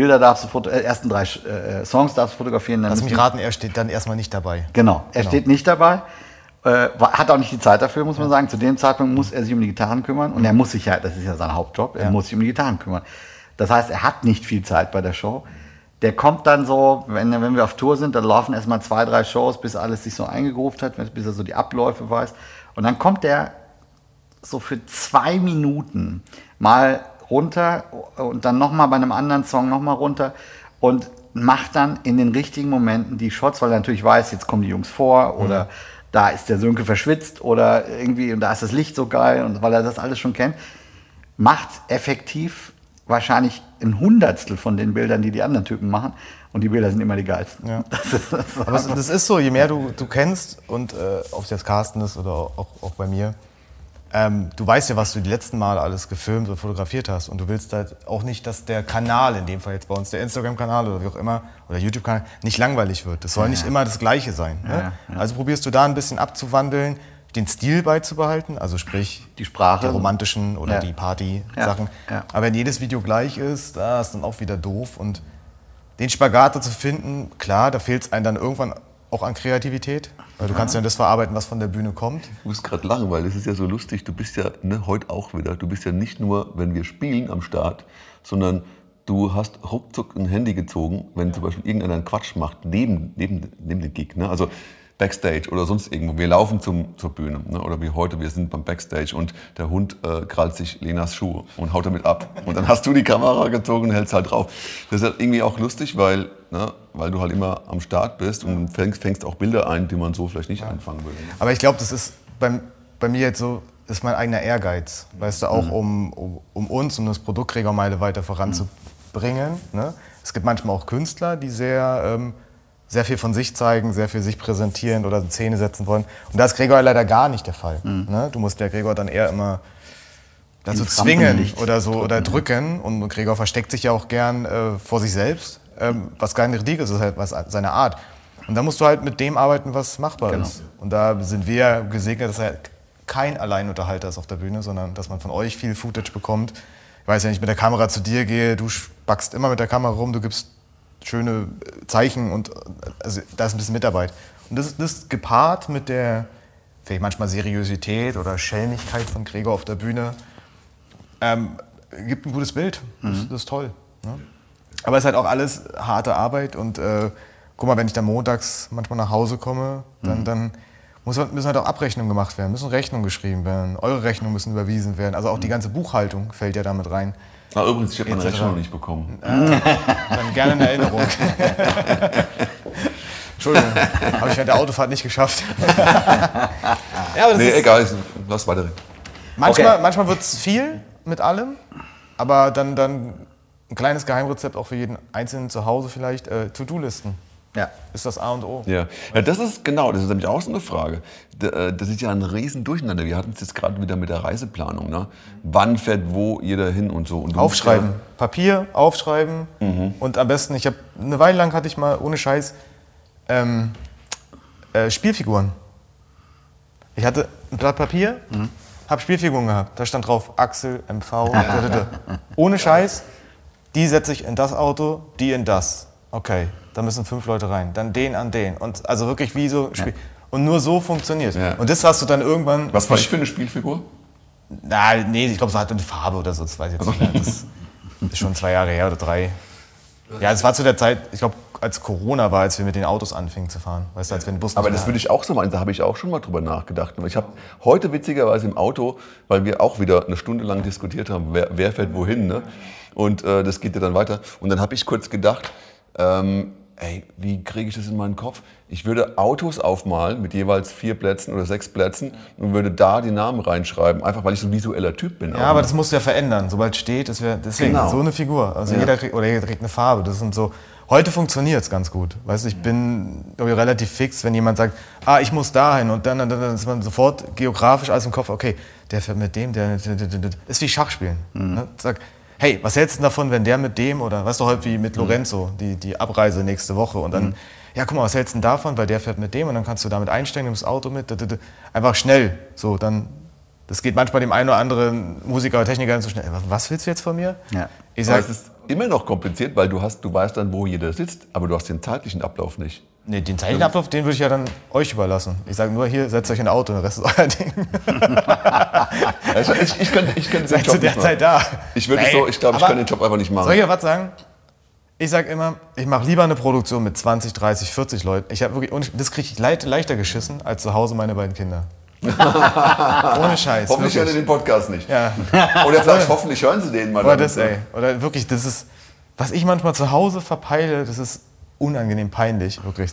Songs darfst du fotografieren. Lass mich raten, er steht dann erstmal nicht dabei. Genau, er steht nicht dabei. Hat auch nicht die Zeit dafür, muss man sagen. Zu dem Zeitpunkt muss er sich um die Gitarren kümmern und er muss sich das ist ja sein Hauptjob, er muss sich um die Gitarren kümmern. Das heißt, er hat nicht viel Zeit bei der Show. Der kommt dann so, wenn wir auf Tour sind, dann laufen erstmal 2-3 Shows, bis alles sich so eingegroovt hat, bis er so die Abläufe weiß. Und dann kommt der so für 2 Minuten mal runter und dann nochmal bei einem anderen Song nochmal runter und macht dann in den richtigen Momenten die Shots, weil er natürlich weiß, jetzt kommen die Jungs vor oder da ist der Sönke verschwitzt oder irgendwie und da ist das Licht so geil und weil er das alles schon kennt, macht effektiv wahrscheinlich ein Hundertstel von den Bildern, die anderen Typen machen. Und die Bilder sind immer die geilsten. Ja. Aber das ist so, je mehr du kennst, und ob es jetzt Carsten ist oder auch bei mir, du weißt ja, was du die letzten Male alles gefilmt und fotografiert hast. Und du willst halt auch nicht, dass der Kanal, in dem Fall jetzt bei uns der Instagram-Kanal oder wie auch immer, oder YouTube-Kanal, nicht langweilig wird. Das soll nicht immer das Gleiche sein. Ne? Also probierst du da ein bisschen abzuwandeln, den Stil beizubehalten, also sprich die Sprache, die romantischen oder die Party-Sachen. Ja. Aber wenn jedes Video gleich ist, da ist dann auch wieder doof. Und den Spagat da zu finden, klar, da fehlt es einem dann irgendwann auch an Kreativität, weil du kannst ja das verarbeiten, was von der Bühne kommt. Ich muss gerade lachen, weil das ist ja so lustig. Du bist ja heute auch wieder, du bist ja nicht nur, wenn wir spielen am Start, sondern du hast ruckzuck ein Handy gezogen, wenn zum Beispiel irgendeiner einen Quatsch macht, neben dem Gig. Ne? Also Backstage oder sonst irgendwo. Wir laufen zur Bühne. Ne? Oder wie heute, wir sind beim Backstage und der Hund krallt sich Lenas Schuhe und haut damit ab. Und dann hast du die Kamera gezogen und hältst halt drauf. Das ist halt irgendwie auch lustig, weil du halt immer am Start bist und fängst auch Bilder ein, die man so vielleicht nicht einfangen würde. Aber ich glaube, das ist bei mir jetzt so, das ist mein eigener Ehrgeiz. Weißt du, auch um uns, um das Produkt Gregor Meile weiter voranzubringen. Ne? Es gibt manchmal auch Künstler, die sehr viel von sich zeigen, sehr viel sich präsentieren oder in Szene setzen wollen. Und da ist Gregor leider gar nicht der Fall. Ne? Du musst der Gregor dann eher immer dazu zwingen oder so oder drücken. Und Gregor versteckt sich ja auch gern vor sich selbst, was keine Kritik ist, ist halt was seine Art. Und da musst du halt mit dem arbeiten, was machbar ist. Und da sind wir gesegnet, dass er kein Alleinunterhalter ist auf der Bühne, sondern dass man von euch viel Footage bekommt. Ich weiß, wenn ich mit der Kamera zu dir gehe, du backst immer mit der Kamera rum, du gibst schöne Zeichen und also da ist ein bisschen Mitarbeit. Und das gepaart mit der vielleicht manchmal Seriosität oder Schelmigkeit von Gregor auf der Bühne gibt ein gutes Bild. Das ist toll. Ne? Aber es ist halt auch alles harte Arbeit und guck mal, wenn ich dann montags manchmal nach Hause komme, dann müssen halt auch Abrechnungen gemacht werden, müssen Rechnungen geschrieben werden, eure Rechnungen müssen überwiesen werden. Also auch die ganze Buchhaltung fällt ja damit rein. Übrigens, ich habe meine Rechnung noch nicht bekommen. Dann gerne in Erinnerung. Entschuldigung, habe ich während der Autofahrt nicht geschafft. Ja, aber egal, lass weiter. Manchmal wird es viel mit allem, aber dann ein kleines Geheimrezept auch für jeden Einzelnen zu Hause vielleicht, To-Do-Listen. Ja. Ist das A und O. Ja, das ist nämlich auch so eine Frage. Das ist ja ein riesen Durcheinander. Wir hatten es jetzt gerade wieder mit der Reiseplanung. Ne? Wann fährt wo jeder hin und so. Und Aufschreiben. Papier, aufschreiben. Und am besten, eine Weile lang hatte ich mal, ohne Scheiß, Spielfiguren. Ich hatte ein Blatt Papier, habe Spielfiguren gehabt. Da stand drauf Axel, MV, ohne Scheiß. Die setze ich in das Auto, die in das. Okay, da müssen 5 Leute rein. Dann den an den. Und also wirklich wie so Spiel. Und nur so funktioniert. Ja. Und das hast du dann irgendwann... Was war ich für eine Spielfigur? Nee, ich glaube, es hatte eine Farbe oder so. Das weiß ich jetzt nicht mehr. Das ist schon 2 Jahre her oder 3. Ja, es war zu der Zeit, ich glaube, als Corona war, als wir mit den Autos anfingen zu fahren. Weißt du, als wir den Bus Aber das würde ich auch so meinen, da habe ich auch schon mal drüber nachgedacht. Ich habe heute witzigerweise im Auto, weil wir auch wieder eine Stunde lang diskutiert haben, wer fährt wohin, ne? Und das geht ja dann weiter. Und dann habe ich kurz gedacht, wie kriege ich das in meinen Kopf? Ich würde Autos aufmalen mit jeweils 4 Plätzen oder 6 Plätzen und würde da die Namen reinschreiben, einfach weil ich so ein visueller Typ bin. Ja, aber das musst du ja verändern, sobald es steht. Deswegen so eine Figur. Also jeder kriegt eine Farbe. Das sind so. Heute funktioniert es ganz gut. Weißt du, ich bin relativ fix, wenn jemand sagt, ich muss dahin und dann ist man sofort geografisch alles im Kopf. Okay, der fährt mit dem, der ist wie Schachspielen. Ne? Sag, hey, was hältst du davon, wenn der mit dem oder weißt du, heute wie mit Lorenzo, die Abreise nächste Woche und dann, ja guck mal, was hältst du davon, weil der fährt mit dem und dann kannst du damit einsteigen, nimmst das Auto mit, einfach schnell, so, dann, das geht manchmal dem einen oder anderen Musiker oder Techniker nicht so schnell, was willst du jetzt von mir? Ja. Ich sag, aber es ist immer noch kompliziert, weil du weißt dann, wo jeder sitzt, aber du hast den zeitlichen Ablauf nicht. Nee, den zeitlichen Ablauf, den würde ich ja dann euch überlassen. Ich sage nur, hier, setzt euch in ein Auto, der Rest ist euer Ding. Also ich könnte den Job nicht machen. Da. Ich glaube, ich kann den Job einfach nicht machen. Soll ich ja was sagen? Ich sage immer, ich mache lieber eine Produktion mit 20, 30, 40 Leuten. Das kriege ich leichter geschissen, als zu Hause meine beiden Kinder. Ohne Scheiß. Hoffentlich hören sie den Podcast nicht. Ja. Oder vielleicht hoffentlich hören sie den mal. Oder wirklich, das ist, was ich manchmal zu Hause verpeile, das ist unangenehm peinlich, wirklich.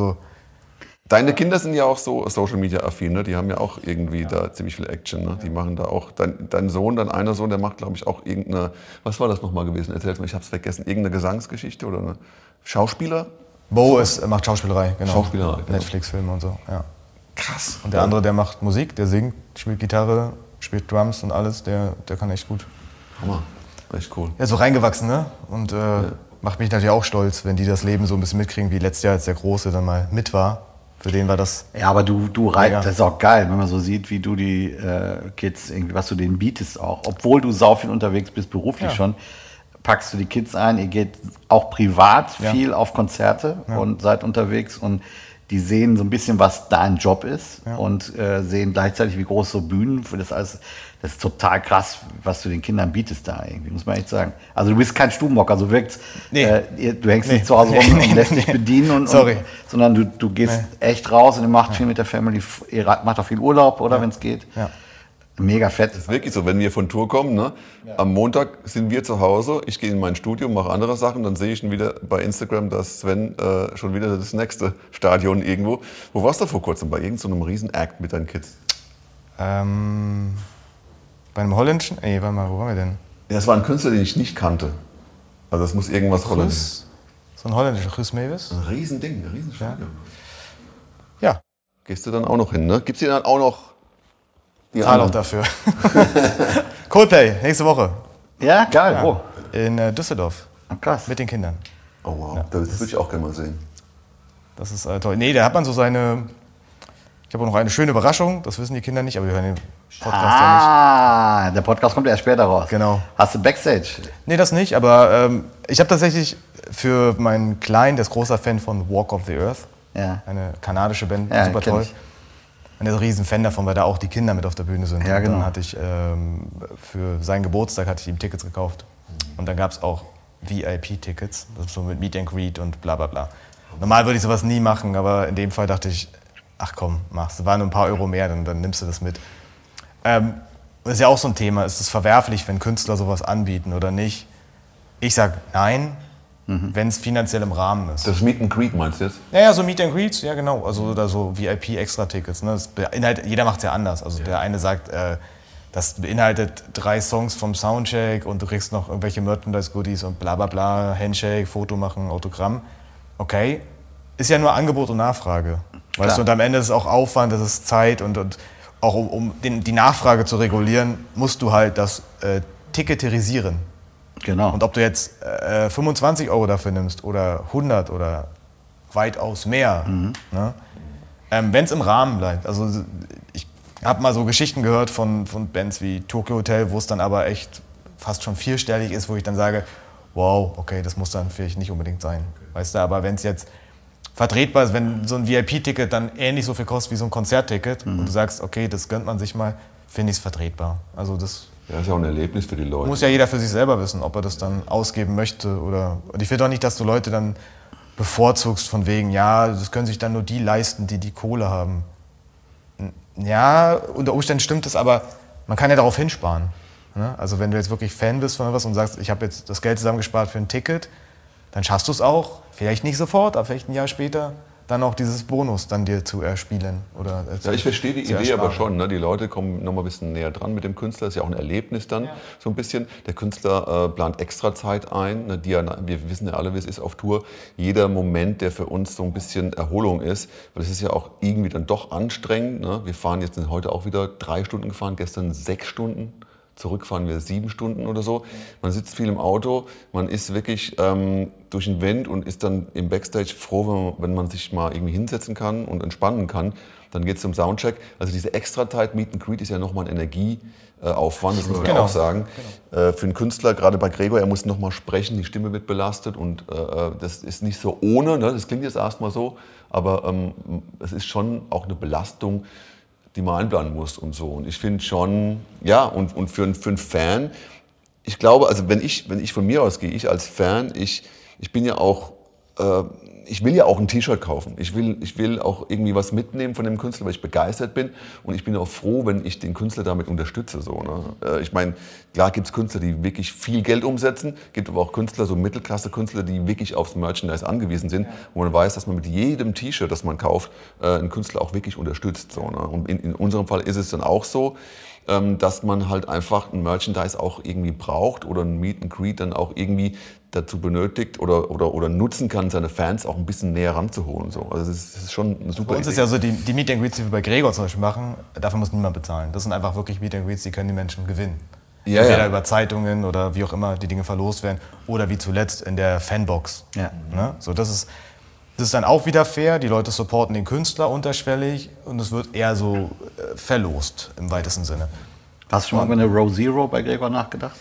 Deine Kinder sind ja auch so Social Media affin, ne? Die haben ja auch irgendwie da ziemlich viel Action, ne? Die machen da auch, dein Sohn, einer Sohn, der macht glaube ich auch irgendeine, was war das nochmal gewesen? Erzähl's mir, ich hab's vergessen, irgendeine Gesangsgeschichte oder eine Schauspieler? Bo macht Schauspielerei, genau. Schauspielerei, genau. Netflix-Filme und so, ja. Krass. Und der andere, der macht Musik, der singt, spielt Gitarre, spielt Drums und alles, der kann echt gut. Hammer, echt cool. Ja, so reingewachsen, ne? Und macht mich natürlich auch stolz, wenn die das Leben so ein bisschen mitkriegen, wie letztes Jahr, als der Große dann mal mit war. Für den war das... Ja, aber das ist auch geil, wenn man so sieht, wie du die Kids, irgendwie, was du denen bietest auch. Obwohl du sau viel unterwegs bist, beruflich schon, packst du die Kids ein. Ihr geht auch privat viel auf Konzerte und seid unterwegs und die sehen so ein bisschen, was dein Job ist und sehen gleichzeitig, wie groß so Bühnen, das ist total krass, was du den Kindern bietest da irgendwie, muss man echt sagen. Also du bist kein Stubenbocker, so wirkt's. Du hängst nicht zu Hause rum und lässt dich bedienen, sondern du gehst echt raus und ihr macht viel mit der Family, ihr macht auch viel Urlaub, oder wenn es geht. Ja. Mega fett. Das ist wirklich so, wenn wir von Tour kommen, ne? Am Montag sind wir zu Hause, ich gehe in mein Studio, mache andere Sachen, dann sehe ich wieder bei Instagram, dass Sven schon wieder das nächste Stadion irgendwo. Wo warst du vor kurzem? Bei irgendeinem Riesen-Act mit deinen Kids? Bei einem holländischen? Warte mal, wo waren wir denn? Ja, das war ein Künstler, den ich nicht kannte. Also das muss irgendwas holländisch. So ein holländischer, Chris Mavis? Ein Riesending, ein Riesenstadion. Ja. Gehst du dann auch noch hin, ne? Gibt's dir dann auch noch... Zahl auch dafür. Coldplay, nächste Woche. Ja, geil. Wo? In Düsseldorf. Krass. Mit den Kindern. Oh wow, das würde ich auch gerne mal sehen. Das ist toll. Nee, da hat man so seine... Ich habe auch noch eine schöne Überraschung, das wissen die Kinder nicht, aber wir hören den Podcast ja nicht. Der Podcast kommt erst später raus. Genau. Hast du Backstage? Nee, das nicht, aber ich habe tatsächlich für meinen Kleinen, der ist großer Fan von Walk of the Earth, eine kanadische Band, super toll. Und der ist ein riesen Fan davon, weil da auch die Kinder mit auf der Bühne sind. Ja, genau. Und dann hatte ich für seinen Geburtstag hatte ich ihm Tickets gekauft. Und dann gab es auch VIP-Tickets, so mit Meet and Greet und bla bla bla. Normal würde ich sowas nie machen, aber in dem Fall dachte ich, ach komm, mach's. Es waren nur ein paar Euro mehr, dann nimmst du das mit. Das ist ja auch so ein Thema. Ist es verwerflich, wenn Künstler sowas anbieten oder nicht? Ich sag nein, wenn es finanziell im Rahmen ist. Das Meet and Greet meinst du jetzt? Ja, so Meet and Greets, ja genau. Also oder so VIP-Extra-Tickets. Ne? Jeder macht es ja anders. Also der eine sagt, das beinhaltet 3 Songs vom Soundcheck und du kriegst noch irgendwelche Merchandise-Goodies und bla bla bla, Handshake, Foto machen, Autogramm. Okay, ist ja nur Angebot und Nachfrage. Weißt du, und am Ende ist es auch Aufwand, das ist Zeit und auch um die Nachfrage zu regulieren, musst du halt das ticketerisieren. Genau. Und ob du jetzt 25 € dafür nimmst oder 100 oder weitaus mehr, ne? Wenn es im Rahmen bleibt. Also ich habe mal so Geschichten gehört von Bands wie Tokyo Hotel, wo es dann aber echt fast schon 4-stellig ist, wo ich dann sage, wow, okay, das muss dann vielleicht nicht unbedingt sein. Weißt du, aber wenn es jetzt vertretbar ist, wenn so ein VIP-Ticket dann ähnlich so viel kostet wie so ein Konzertticket und du sagst, okay, das gönnt man sich mal, finde ich es vertretbar. Also das ist ja auch ein Erlebnis für die Leute. Muss ja jeder für sich selber wissen, ob er das dann ausgeben möchte oder. Und ich will doch nicht, dass du Leute dann bevorzugst von wegen, ja, das können sich dann nur die leisten, die Kohle haben. Ja, unter Umständen stimmt es, aber man kann ja darauf hinsparen. Ne? Also wenn du jetzt wirklich Fan bist von etwas und sagst, ich habe jetzt das Geld zusammengespart für ein Ticket, dann schaffst du es auch, vielleicht nicht sofort, aber vielleicht ein Jahr später, dann auch dieses Bonus dann dir zu erspielen. Oder ja, ich verstehe die Idee aber schon. Ne? Die Leute kommen noch mal ein bisschen näher dran mit dem Künstler. Das ist ja auch ein Erlebnis dann, so ein bisschen. Der Künstler plant extra Zeit ein. Ne? Wir wissen ja alle, wie es ist auf Tour. Jeder Moment, der für uns so ein bisschen Erholung ist, weil es ist ja auch irgendwie dann doch anstrengend. Ne? Wir fahren jetzt heute auch wieder 3 Stunden gefahren, gestern 6 Stunden. Zurückfahren wir 7 Stunden oder so. Man sitzt viel im Auto, man ist wirklich durch den Wind und ist dann im Backstage froh, wenn man sich mal irgendwie hinsetzen kann und entspannen kann. Dann geht es zum Soundcheck. Also diese Extrazeit, Meet and Greet, ist ja nochmal ein Energieaufwand, das muss man auch sagen. Für einen Künstler, gerade bei Gregor, er muss nochmal sprechen, die Stimme wird belastet und das ist nicht so ohne, ne? Das klingt jetzt erstmal so, aber es ist schon auch eine Belastung, die man einplanen muss und so. Und ich finde schon, ja, und für einen Fan, ich glaube, also wenn ich von mir ausgehe, ich als Fan, ich bin ja auch, ich will ja auch ein T-Shirt kaufen. Ich will auch irgendwie was mitnehmen von dem Künstler, weil ich begeistert bin. Und ich bin auch froh, wenn ich den Künstler damit unterstütze. So, ne? Ich meine, klar gibt es Künstler, die wirklich viel Geld umsetzen. Gibt aber auch Künstler, so Mittelklasse-Künstler, die wirklich aufs Merchandise angewiesen sind. Wo man weiß, dass man mit jedem T-Shirt, das man kauft, einen Künstler auch wirklich unterstützt. So, ne? Und in unserem Fall ist es dann auch so, dass man halt einfach ein Merchandise auch irgendwie braucht oder ein Meet and Greet dann auch irgendwie dazu benötigt oder nutzen kann, seine Fans auch ein bisschen näher ranzuholen. So. Also das ist schon eine super Bei uns Idee. ist ja so, die Meet and Greets, die wir bei Gregor zum Beispiel machen, dafür muss niemand bezahlen. Das sind einfach wirklich Meet and Greets, die können die Menschen gewinnen. Ja, Entweder über Zeitungen oder wie auch immer die Dinge verlost werden oder wie zuletzt in der Fanbox. Ja. Ne? So, das ist dann auch wieder fair, die Leute supporten den Künstler unterschwellig und es wird eher so verlost im weitesten Sinne. Hast du schon mal über eine Row Zero bei Gregor nachgedacht?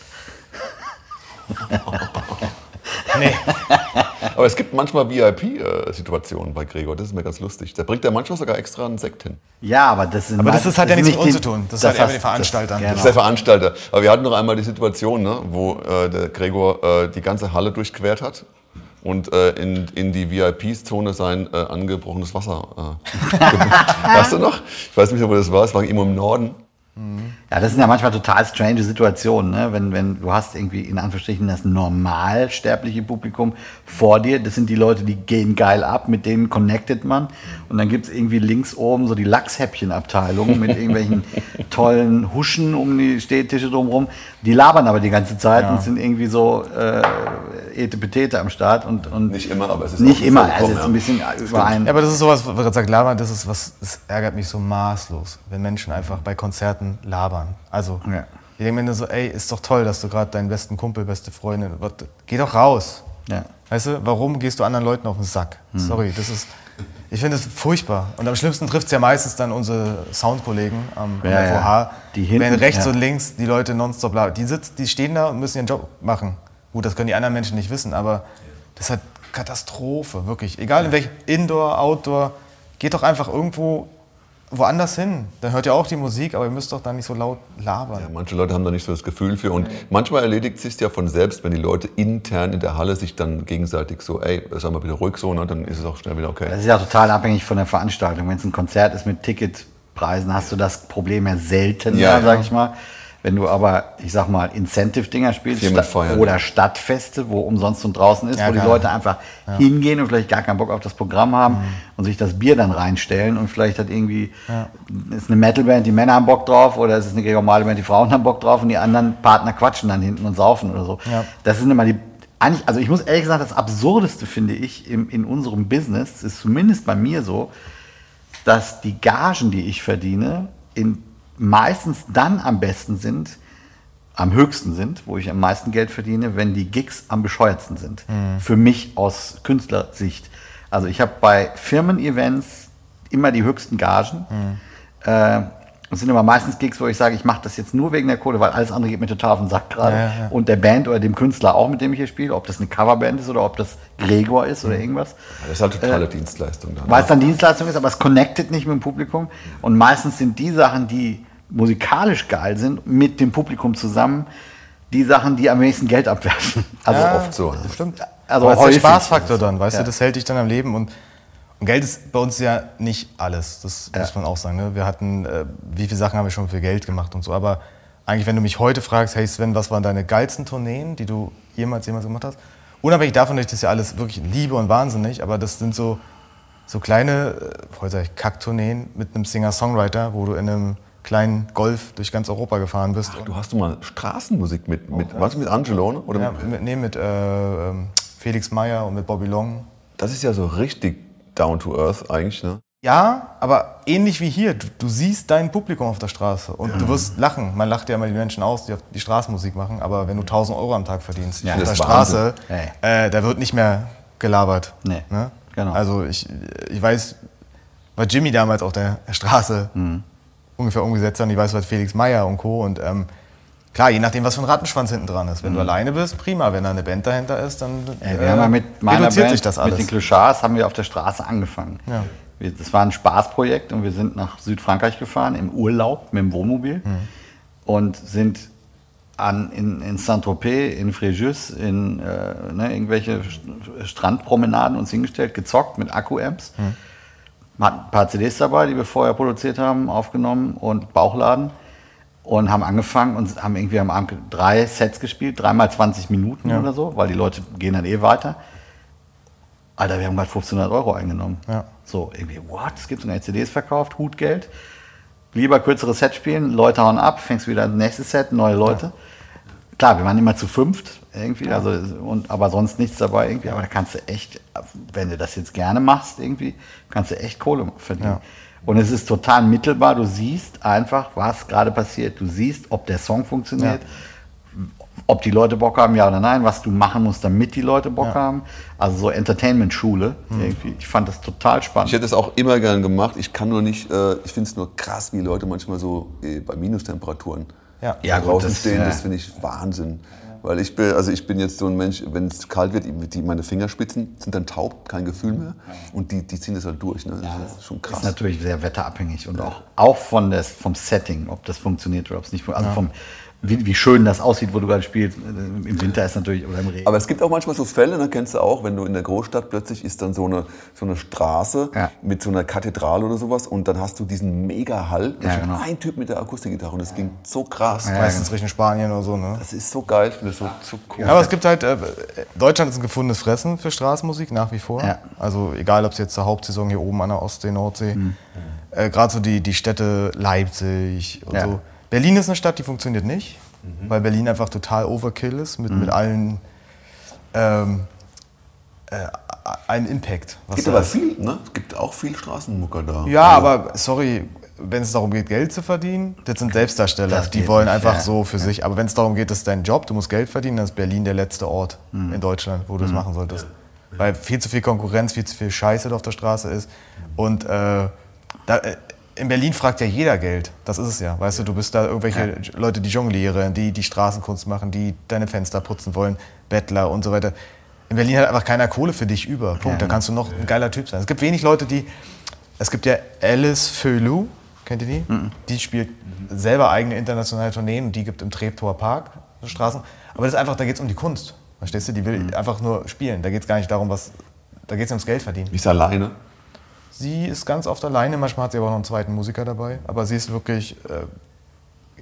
Nee. Aber es gibt manchmal VIP-Situationen bei Gregor, das ist mir ganz lustig. Da bringt er manchmal sogar extra einen Sekt hin. Ja, aber das hat ja nichts mit uns zu tun. Das hat eher mit den Veranstaltern. Das ist der Veranstalter. Aber wir hatten noch einmal die Situation, ne, wo der Gregor die ganze Halle durchquert hat und in die VIP-Zone sein angebrochenes Wasser weißt du noch? Ich weiß nicht mehr, wo das war. Es war irgendwo im Norden. Ja, das sind ja manchmal total strange Situationen, ne? Wenn du hast irgendwie in Anführungsstrichen das normalsterbliche Publikum vor dir, das sind die Leute, die gehen geil ab, mit denen connectet man und dann gibt es irgendwie links oben so die Lachshäppchen-Abteilung mit irgendwelchen tollen Huschen um die Stehtische drumherum, die labern aber die ganze Zeit und sind irgendwie so Etepetete am Start und nicht immer, aber es ist nicht auch immer, vorgekommen, also es ist ein bisschen überein. Ja, aber das ist sowas, was gerade sagt, labern, das ärgert mich so maßlos, wenn Menschen einfach bei Konzerten labern. Also, ich denke mir nur so, ey, ist doch toll, dass du gerade deinen besten Kumpel, beste Freundin, geh doch raus. Ja. Weißt du, warum gehst du anderen Leuten auf den Sack? Sorry, ich finde das furchtbar. Und am schlimmsten trifft es ja meistens dann unsere Soundkollegen am FOH. Die hinten, wenn rechts und links die Leute nonstop labern. Die stehen da und müssen ihren Job machen. Gut, das können die anderen Menschen nicht wissen, aber das ist halt Katastrophe, wirklich. Egal in welchem Indoor, Outdoor, geht doch einfach irgendwo woanders hin. Dann hört ihr auch die Musik, aber ihr müsst doch da nicht so laut labern. Ja, manche Leute haben da nicht so das Gefühl für. Und manchmal erledigt es sich ja von selbst, wenn die Leute intern in der Halle sich dann gegenseitig so, ey, sei mal wieder ruhig so, ne, dann ist es auch schnell wieder okay. Das ist ja total abhängig von der Veranstaltung. Wenn es ein Konzert ist mit Ticketpreisen, hast du das Problem ja seltener, sag ich mal. Wenn du aber, ich sag mal, Incentive-Dinger spielst Firmenfeiern, oder Stadtfeste, wo umsonst und draußen ist, Ja, wo die klar. Leute einfach hingehen und vielleicht gar keinen Bock auf das Programm haben und sich das Bier dann reinstellen und vielleicht hat irgendwie, ist eine Metalband, die Männer haben Bock drauf oder es ist eine Gregor Meile Band, die Frauen haben Bock drauf und die anderen Partner quatschen dann hinten und saufen oder so. Ja. Das sind immer also ich muss ehrlich sagen, das Absurdeste finde ich in unserem Business, ist zumindest bei mir so, dass die Gagen, die ich verdiene, meistens dann am besten sind, am höchsten sind, wo ich am meisten Geld verdiene, wenn die Gigs am bescheuertsten sind. Für mich aus Künstlersicht. Also ich habe bei Firmen-Events immer die höchsten Gagen. Es sind aber meistens Gigs, wo ich sage, ich mache das jetzt nur wegen der Kohle, weil alles andere geht mir total auf den Sack gerade. Ja. Und der Band oder dem Künstler auch, mit dem ich hier spiele, ob das eine Coverband ist oder ob das Gregor ist oder irgendwas. Das ist halt totale Dienstleistung dann. Weil es dann Dienstleistung ist, aber es connectet nicht mit dem Publikum. Und meistens sind die Sachen, die musikalisch geil sind, mit dem Publikum zusammen, die Sachen, die am wenigsten Geld abwerfen. Also oft so. Stimmt. Also Aber es ist der häufig. Spaßfaktor dann, weißt Ja. du, das hält dich dann am Leben. Und Geld ist bei uns ja nicht alles, das muss man auch sagen. Ne? Wir hatten, wie viele Sachen haben wir schon für Geld gemacht und so, aber eigentlich, wenn du mich heute fragst, hey Sven, was waren deine geilsten Tourneen, die du jemals gemacht hast? Unabhängig davon, dass ich das ja alles wirklich liebe und wahnsinnig, aber das sind so kleine, heute sag ich Kacktourneen mit einem Singer-Songwriter, wo du in einem kleinen Golf durch ganz Europa gefahren bist. Du hast mal Straßenmusik mit was mit Angelo, ne? Oder Ja, mit Felix Meyer und mit Bobby Long. das ist ja so richtig down to earth eigentlich, ne? Ja, aber ähnlich wie hier. Du siehst dein Publikum auf der Straße und du wirst lachen. Man lacht ja immer die Menschen aus, die auf die Straßenmusik machen, aber wenn du 1.000 € am Tag verdienst Ja, auf das der ist Straße, Wahnsinn. da wird nicht mehr gelabert. Nee, Ne? genau. Also ich weiß, was Jimmy damals auf der Straße ungefähr umgesetzt hat und ich weiß, was Felix Meyer und Co. Und klar, je nachdem, was für ein Rattenschwanz hinten dran ist. Wenn du alleine bist, prima. Wenn da eine Band dahinter ist, dann Wir haben ja mit meiner reduziert Band, sich das alles. mit den Clochards, haben wir auf der Straße angefangen. Ja. Das war ein Spaßprojekt und wir sind nach Südfrankreich gefahren, im Urlaub mit dem Wohnmobil und sind in Saint-Tropez, in Fréjus, in irgendwelche Strandpromenaden uns hingestellt, gezockt mit Akku-Amps. Hatten ein paar CDs dabei, die wir vorher produziert haben, aufgenommen und Bauchladen. Und haben angefangen und haben irgendwie am Abend 3 Sets gespielt, 3 x 20 Minuten oder so, weil die Leute gehen dann weiter. Alter, wir haben gerade 1.500 € eingenommen. Ja. So, irgendwie, what? Es gibt sogar CDs verkauft, Hutgeld. Lieber kürzeres Set spielen, Leute hauen ab, fängst wieder das nächste Set, neue Leute. Klar, wir waren immer zu 5 irgendwie, aber sonst nichts dabei irgendwie. Aber da kannst du echt, wenn du das jetzt gerne machst irgendwie, kannst du echt Kohle verdienen. Ja. Und es ist total mittelbar, du siehst einfach, was gerade passiert. Du siehst, ob der Song funktioniert, ob die Leute Bock haben, ja oder nein, was du machen musst, damit die Leute Bock haben. Also so Entertainment-Schule irgendwie. Ich fand das total spannend. Ich hätte es auch immer gern gemacht. Ich kann nur nicht, ich finde es nur krass, wie Leute manchmal so bei Minustemperaturen Ja. Ja, gut, draußen das, stehen. ja. Das finde ich Wahnsinn. Weil ich bin jetzt so ein Mensch, wenn es kalt wird, meine Fingerspitzen sind dann taub, kein Gefühl mehr. Und die ziehen das halt durch. Ne? Das ist schon krass. Ist natürlich sehr wetterabhängig und auch vom Setting, ob das funktioniert oder ob es nicht funktioniert. Also wie schön das aussieht, wo du gerade spielst. Im Winter ist natürlich, oder im Regen. Aber es gibt auch manchmal so Fälle, da kennst du auch, wenn du in der Großstadt plötzlich ist dann so eine Straße mit so einer Kathedrale oder sowas und dann hast du diesen Mega-Hall. Ja, genau. Ein Typ mit der Akustikgitarre und das ging so krass. Meistens Richtung Spanien oder so, ne? Das ist so geil, ich finde das so cool. Aber es gibt halt, Deutschland ist ein gefundenes Fressen für Straßenmusik, nach wie vor. Ja. Also egal, ob es jetzt zur Hauptsaison hier oben an der Ostsee, Nordsee, gerade so die Städte Leipzig und so. Berlin ist eine Stadt, die funktioniert nicht, weil Berlin einfach total Overkill ist mit allen einen Impact. Es gibt aber viel, ne? Es gibt auch viel Straßenmucker da. Ja, aber sorry, wenn es darum geht, Geld zu verdienen, das sind Selbstdarsteller. Das Die geht wollen nicht, einfach ja. so für sich. Aber wenn es darum geht, das ist dein Job, du musst Geld verdienen, dann ist Berlin der letzte Ort in Deutschland, wo du das machen solltest. Weil viel zu viel Konkurrenz, viel zu viel Scheiße da auf der Straße ist. Und in Berlin fragt ja jeder Geld. Das ist es ja. Weißt du, du bist da irgendwelche Leute, die jonglieren, die Straßenkunst machen, die deine Fenster putzen wollen, Bettler und so weiter. In Berlin hat einfach keiner Kohle für dich über. Punkt. Da kannst du noch ein geiler Typ sein. Es gibt wenig Leute, es gibt ja Alice Feuillou, kennt ihr die? Die spielt selber eigene internationale Tourneen und die gibt im Treptower Park Straßen. Aber das ist einfach, da geht es um die Kunst. Verstehst du? Die will einfach nur spielen. Da geht es gar nicht darum, da geht es ums Geld verdienen. Ist alleine. Sie ist ganz oft alleine, manchmal hat sie aber auch noch einen zweiten Musiker dabei. Aber sie ist wirklich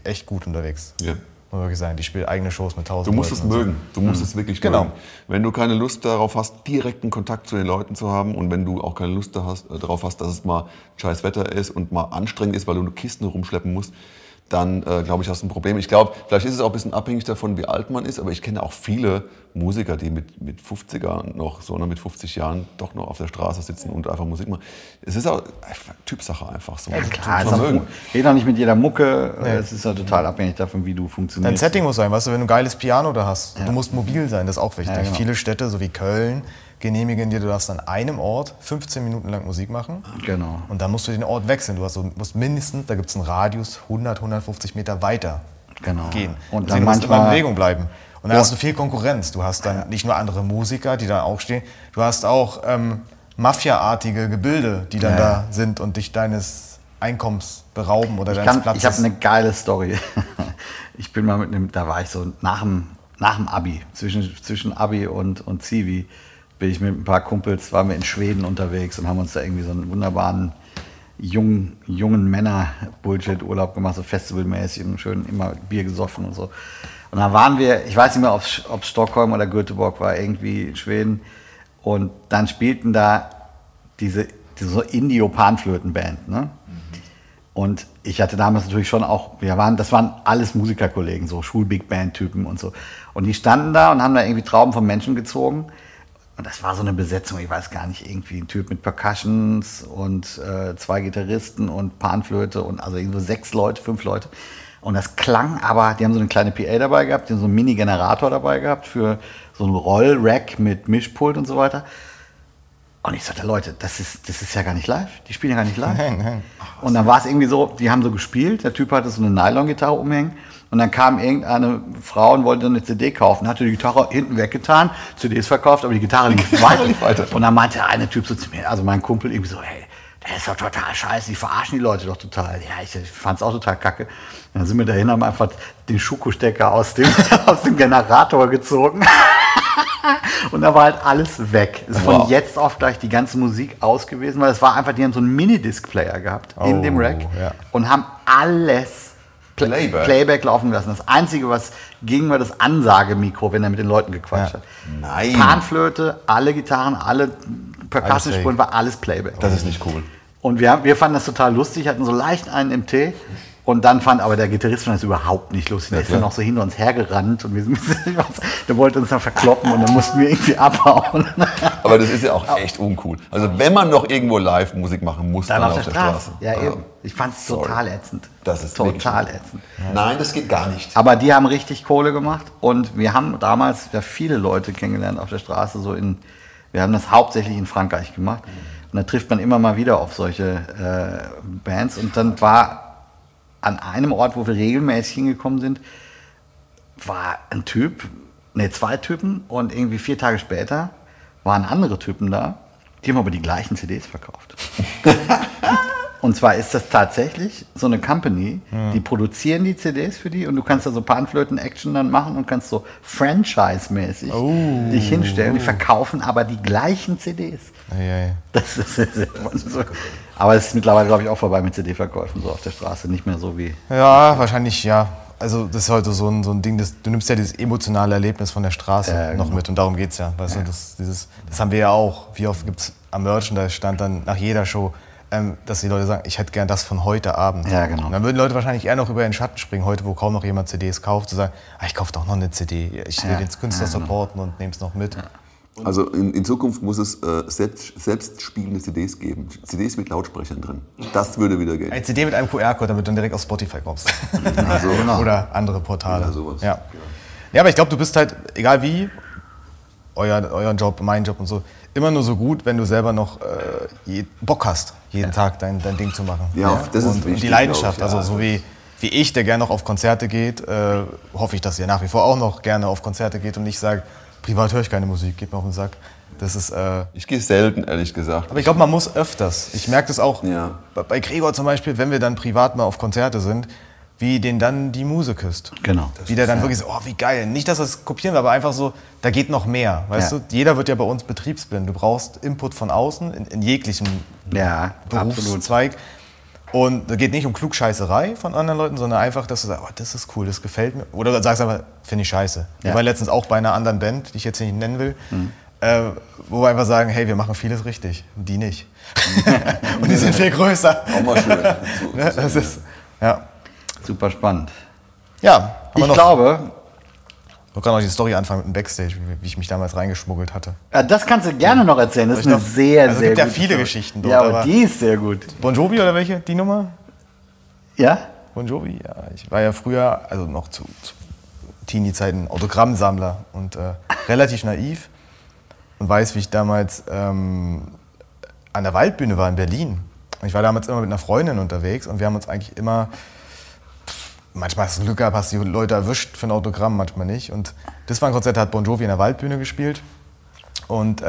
echt gut unterwegs. Ja. Muss man wirklich sagen, die spielt eigene Shows mit 1000 Du musst es Leuten und mögen. Du musst es wirklich Genau. mögen. Wenn du keine Lust darauf hast, direkten Kontakt zu den Leuten zu haben und wenn du auch keine Lust darauf hast, dass es mal scheiß Wetter ist und mal anstrengend ist, weil du Kisten rumschleppen musst, dann glaube ich, hast du ein Problem. Ich glaube, vielleicht ist es auch ein bisschen abhängig davon, wie alt man ist, aber ich kenne auch viele Musiker, die mit 50er noch, so mit 50 Jahren doch noch auf der Straße sitzen und einfach Musik machen. Es ist auch Typsache einfach so. Ja, klar, geht auch nicht mit jeder Mucke. Nee. Es ist ja total abhängig davon, wie du funktionierst. Dein Setting muss sein, weißt du, wenn du ein geiles Piano da hast, du musst mobil sein, das ist auch wichtig. Ja, genau. Viele Städte, so wie Köln, genehmigen dir, du darfst an einem Ort 15 Minuten lang Musik machen. Genau. Und dann musst du den Ort wechseln. Du musst mindestens, da gibt es einen Radius, 100, 150 Meter weiter gehen. Und dann musst du immer in Bewegung bleiben. Und dann Ja. hast du viel Konkurrenz. Du hast dann nicht nur andere Musiker, die da auch stehen, du hast auch Mafia-artige Gebilde, die dann da sind und dich deines Einkommens berauben oder deines Platzes. Ich habe eine geile Story. Ich bin mal da war ich so nach dem Abi, zwischen Abi und Zivi, bin ich mit ein paar Kumpels, waren wir in Schweden unterwegs und haben uns da irgendwie so einen wunderbaren jungen Männer-Bullshit-Urlaub gemacht, so festivalmäßig und schön immer Bier gesoffen und so. Und dann waren wir, ich weiß nicht mehr, ob Stockholm oder Göteborg war, irgendwie in Schweden. Und dann spielten da diese so Indio-Panflöten-Band. Ne? Und ich hatte damals natürlich schon auch, das waren alles Musikerkollegen, so Schul-Big-Band-Typen und so. Und die standen da und haben da irgendwie Trauben von Menschen gezogen. Und das war so eine Besetzung, ich weiß gar nicht, irgendwie ein Typ mit Percussions und 2 Gitarristen und Panflöte und also irgendwie 6 Leute, 5 Leute. Und das klang aber, die haben so eine kleine PA dabei gehabt, die haben so einen Mini-Generator dabei gehabt für so einen Roll-Rack mit Mischpult und so weiter. Und ich sagte, Leute, das ist ja gar nicht live. Die spielen ja gar nicht live. Nein. Und dann war es irgendwie so, die haben so gespielt, der Typ hatte so eine Nylon-Gitarre umhängen und dann kam irgendeine Frau und wollte eine CD kaufen, hatte die Gitarre hinten weggetan, CDs verkauft, aber die Gitarre lief weiter. Und dann meinte der eine Typ so zu mir, also mein Kumpel irgendwie so, hey, der ist doch total scheiße, die verarschen die Leute doch total. Ja, ich fand es auch total kacke. Und dann sind wir dahin, haben einfach den Schuko-Stecker aus dem Generator gezogen. Und da war halt alles weg. Ist von jetzt auf gleich die ganze Musik aus gewesen, weil es war einfach, die haben so einen Mini-Disc-Player gehabt in dem Rack und haben alles Playback laufen lassen. Das Einzige, was ging, war das Ansagemikro, wenn er mit den Leuten gequatscht hat. Nein. Panflöte, alle Gitarren, alle Percussion-Spuren, war alles Playback. Das ist nicht cool. Und wir fanden das total lustig, hatten so leicht einen im Tee. Und dann fand aber der Gitarrist das überhaupt nicht lustig. Der ist dann auch so hinter uns hergerannt und der wollte uns dann verkloppen und dann mussten wir irgendwie abhauen. Aber das ist ja auch echt uncool. Also wenn man noch irgendwo live Musik machen muss, dann auf der Straße. Ja, eben. Ich fand es total ätzend. Das ist total ätzend. Nein, das geht gar nicht. Aber die haben richtig Kohle gemacht und wir haben damals viele Leute kennengelernt auf der Straße. Wir haben das hauptsächlich in Frankreich gemacht. Und da trifft man immer mal wieder auf solche Bands. Und dann war an einem Ort, wo wir regelmäßig hingekommen sind, war ein Typ, 2 Typen und irgendwie 4 Tage später waren andere Typen da, die haben aber die gleichen CDs verkauft. Und zwar ist das tatsächlich so eine Company, die produzieren die CDs für die und du kannst da so Panflöten-Action dann machen und kannst so Franchise-mäßig dich hinstellen. Die verkaufen aber die gleichen CDs. Das ist so. Aber es ist mittlerweile, glaube ich, auch vorbei mit CD-Verkäufen so auf der Straße. Nicht mehr so wie... Ja, wahrscheinlich ja. Also das ist heute so ein Ding, du nimmst ja dieses emotionale Erlebnis von der Straße noch mit und darum geht es ja. Weißt du, das haben wir ja auch. Wie oft gibt es am Merchandise stand dann nach jeder Show, dass die Leute sagen, ich hätte gern das von heute Abend. Ja, genau. Und dann würden Leute wahrscheinlich eher noch über den Schatten springen, heute, wo kaum noch jemand CDs kauft, zu sagen, ich kaufe doch noch eine CD, ich will den Künstler supporten und nehme es noch mit. Ja. Also in Zukunft muss es selbstspielende CDs geben. CDs mit Lautsprechern drin. Das würde wieder gehen. Eine CD mit einem QR-Code, damit du dann direkt auf Spotify kommst. Also, oder andere Portale. Ja, sowas. Ja. Ja, aber ich glaube, du bist halt, egal wie, euer Job, mein Job und so, immer nur so gut, wenn du selber noch Bock hast, jeden Tag dein Ding zu machen. Ja, das ist wichtig. Und die Leidenschaft, also so wie ich, der gerne noch auf Konzerte geht, hoffe ich, dass ihr nach wie vor auch noch gerne auf Konzerte geht und nicht sagt, privat höre ich keine Musik, geht mir auf den Sack. Das ist, ich gehe selten, ehrlich gesagt. Aber ich glaube, man muss öfters. Ich merke das auch bei Gregor zum Beispiel, wenn wir dann privat mal auf Konzerte sind, wie den dann die Muse küsst. Genau. Wie der dann wirklich so, wie geil. Nicht, dass das kopieren wir, aber einfach so, da geht noch mehr. Weißt du? Jeder wird ja bei uns betriebsblind. Du brauchst Input von außen in jeglichem Berufszweig. Und es geht nicht um Klugscheißerei von anderen Leuten, sondern einfach, dass du sagst, oh, das ist cool, das gefällt mir. Oder du sagst einfach, finde ich scheiße. Wir waren letztens auch bei einer anderen Band, die ich jetzt nicht nennen will, wo wir einfach sagen, hey, wir machen vieles richtig, die nicht. Und die sind viel größer. Auch mal schön. Das ist, ja. Super spannend. Ja, Ich glaube, Ich kann noch die Story anfangen mit dem Backstage, wie ich mich damals reingeschmuggelt hatte. das kannst du gerne noch erzählen. Das ist Soll eine ich noch- sehr, also es sehr gibt ja gute viele Story. Geschichten dort, Ja, aber aber- die ist sehr gut. Bon Jovi oder welche? Die Nummer? Ja? Bon Jovi? Ja, ich war ja früher, also noch zu Teenie-Zeiten, Autogrammsammler und relativ naiv und weiß, wie ich damals an der Waldbühne war in Berlin. Und ich war damals immer mit einer Freundin unterwegs und wir haben uns eigentlich immer, manchmal hast du Glück gehabt, hast die Leute erwischt für ein Autogramm, manchmal nicht. Und das war ein Konzert, da hat Bon Jovi in der Waldbühne gespielt. Und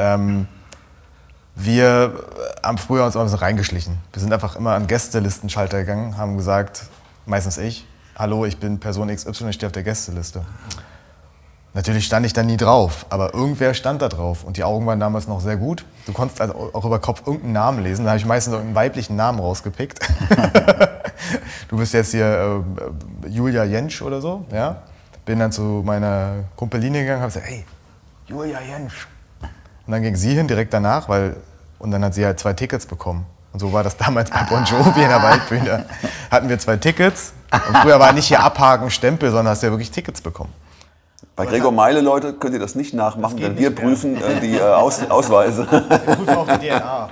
wir haben früher uns immer ein bisschen reingeschlichen. Wir sind einfach immer an Gästelistenschalter gegangen, haben gesagt, meistens ich, hallo, ich bin Person XY, ich stehe auf der Gästeliste. Natürlich stand ich da nie drauf, aber irgendwer stand da drauf und die Augen waren damals noch sehr gut. Du konntest also auch über Kopf irgendeinen Namen lesen, da habe ich meistens irgendeinen weiblichen Namen rausgepickt. Du bist jetzt hier Julia Jentsch oder so, ja? Bin dann zu meiner Kumpeline gegangen und habe gesagt, hey, Julia Jentsch. Und dann ging sie hin direkt danach, und dann hat sie halt 2 Tickets bekommen. Und so war das damals bei Bon Jovi in der Waldbühne. Hatten wir 2 Tickets und früher war nicht hier abhaken, Stempel, sondern hast ja wirklich Tickets bekommen. Bei Gregor Meile, Leute, könnt ihr das nicht nachmachen, geht denn wir nicht mehr. prüfen die Ausweise. Wir prüfen auch die DNA.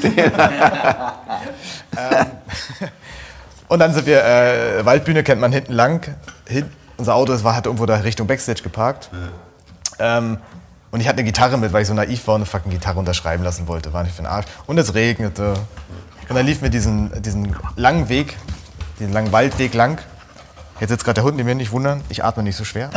Und dann sind wir, Waldbühne kennt man hinten lang. Unser Auto hat irgendwo da Richtung Backstage geparkt. Und ich hatte eine Gitarre mit, weil ich so naiv war und eine fucking Gitarre unterschreiben lassen wollte. War nicht für den Arsch. Und es regnete. Und dann liefen wir diesen langen Weg, diesen langen Waldweg lang. Jetzt sitzt gerade der Hund, den wir nicht wundern. Ich atme nicht so schwer.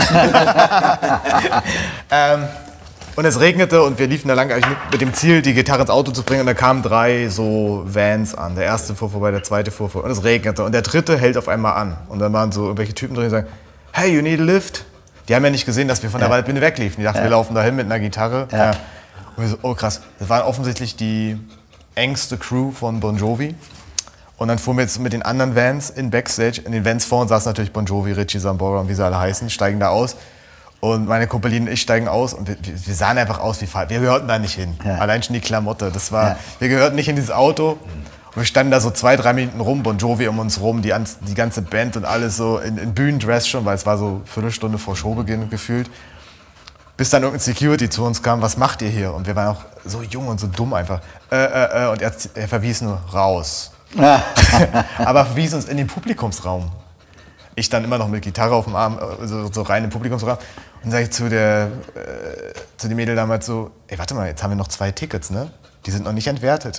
Und es regnete und wir liefen da lang eigentlich mit dem Ziel, die Gitarre ins Auto zu bringen. Und da kamen 3 so Vans an. Der erste fuhr vorbei, der zweite fuhr vorbei. Und es regnete. Und der dritte hält auf einmal an. Und dann waren so irgendwelche Typen drin, die sagen, hey, you need a lift? Die haben ja nicht gesehen, dass wir von der Waldbühne wegliefen. Die dachten, wir laufen dahin mit einer Gitarre. Ja. Und wir so, oh krass. Das war offensichtlich die engste Crew von Bon Jovi. Und dann fuhren wir jetzt mit den anderen Vans in Backstage. In den Vans vor uns saßen natürlich Bon Jovi, Richie Sambora und wie sie alle heißen, steigen da aus. Und meine Kumpeline und ich steigen aus und wir sahen einfach aus wie falsch. Wir gehörten da nicht hin. Ja. Allein schon die Klamotte. Das war, wir gehörten nicht in dieses Auto. Und wir standen da so 2-3 Minuten rum, Bon Jovi um uns rum, die ganze Band und alles so in Bühnendress schon, weil es war so eine Viertelstunde vor Showbeginn gefühlt. Bis dann irgendein Security zu uns kam, was macht ihr hier? Und wir waren auch so jung und so dumm einfach. Und er verwies nur raus. Aber verwies uns in den Publikumsraum. Ich dann immer noch mit Gitarre auf dem Arm, so rein im Publikumsraum. Und sage ich zu dem Mädel damals so, ey, warte mal, jetzt haben wir noch 2 Tickets, ne? Die sind noch nicht entwertet.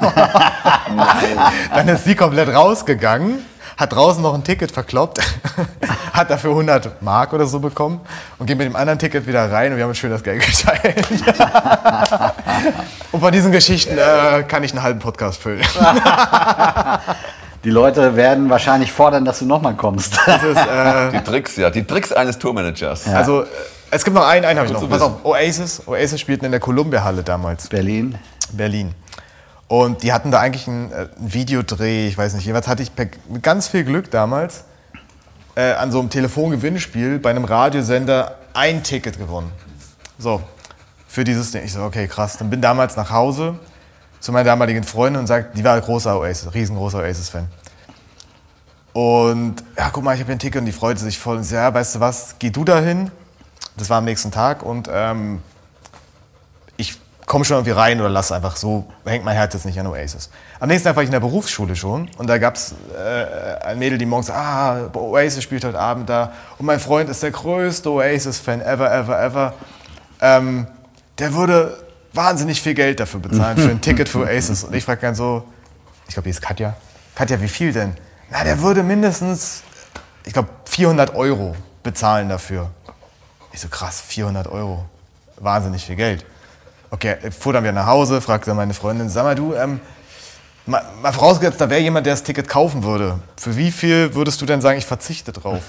Dann ist sie komplett rausgegangen, hat draußen noch ein Ticket verkloppt, hat dafür 100 Mark oder so bekommen und geht mit dem anderen Ticket wieder rein und wir haben uns schön das Geld geteilt. Und von diesen Geschichten kann ich einen halben Podcast füllen. Die Leute werden wahrscheinlich fordern, dass du nochmal kommst. Das ist, Die Tricks eines Tourmanagers. ja. Also, es gibt noch einen habe ich noch. Pass auf, Oasis spielten in der Columbia-Halle damals. Berlin. Und die hatten da eigentlich einen Videodreh, ich weiß nicht, jeweils hatte ich mit ganz viel Glück damals an so einem Telefongewinnspiel bei einem Radiosender ein Ticket gewonnen. So, für dieses Ding. Ich so, okay, krass. Dann bin damals nach Hause zu meiner damaligen Freundin und sagt, die war riesengroßer Oasis-Fan. Und ja, guck mal, ich habe hier ein Ticket und die freute sich voll. Und sie, ja, weißt du was, geh du dahin. Das war am nächsten Tag und ich komme schon irgendwie rein oder lass einfach so, hängt mein Herz jetzt nicht an Oasis. Am nächsten Tag war ich in der Berufsschule schon und da gab es ein Mädel, die morgens sagt, Oasis spielt heute Abend da und mein Freund ist der größte Oasis-Fan ever. Der würde wahnsinnig viel Geld dafür bezahlen, für ein Ticket für Oasis. Und ich frage dann so, ich glaube, die ist Katja. Katja, wie viel denn? Na, der würde mindestens, ich glaube, 400 € bezahlen dafür. Ich so, krass, 400 €. Wahnsinnig viel Geld. Okay, fuhr dann wieder nach Hause, fragte meine Freundin, sag mal du, mal vorausgesetzt, da wäre jemand, der das Ticket kaufen würde. Für wie viel würdest du denn sagen, ich verzichte drauf?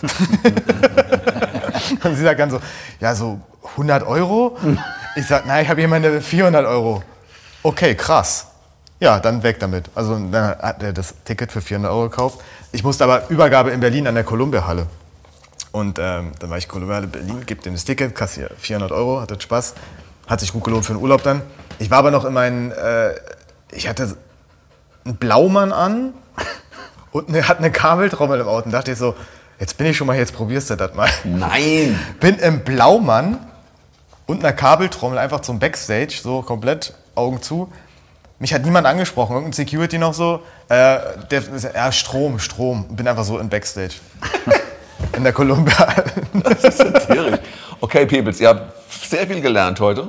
Und sie sagt dann so, ja, so 100 €? Ich sag, nein, ich habe jemanden, der 400 €. Okay, krass. Ja, dann weg damit. Also dann hat er das Ticket für 400 € gekauft. Ich musste aber Übergabe in Berlin an der Columbia-Halle. Und dann war ich Columbia-Halle Berlin, gebe dem das Ticket, kassiere 400 €, hatte Spaß. Hat sich gut gelohnt für den Urlaub dann. Ich war aber noch in meinen, ich hatte einen Blaumann an und hatte eine Kabeltrommel im Auto. Und dachte ich so, jetzt bin ich schon mal hier, jetzt probierst du das mal. Nein! Bin im Blaumann und einer Kabeltrommel einfach zum Backstage, so komplett Augen zu. Mich hat niemand angesprochen, irgendein Security noch so. Strom. Bin einfach so im Backstage. In der Columbia. Das ist satirisch. Okay, Peoples, ihr habt sehr viel gelernt heute.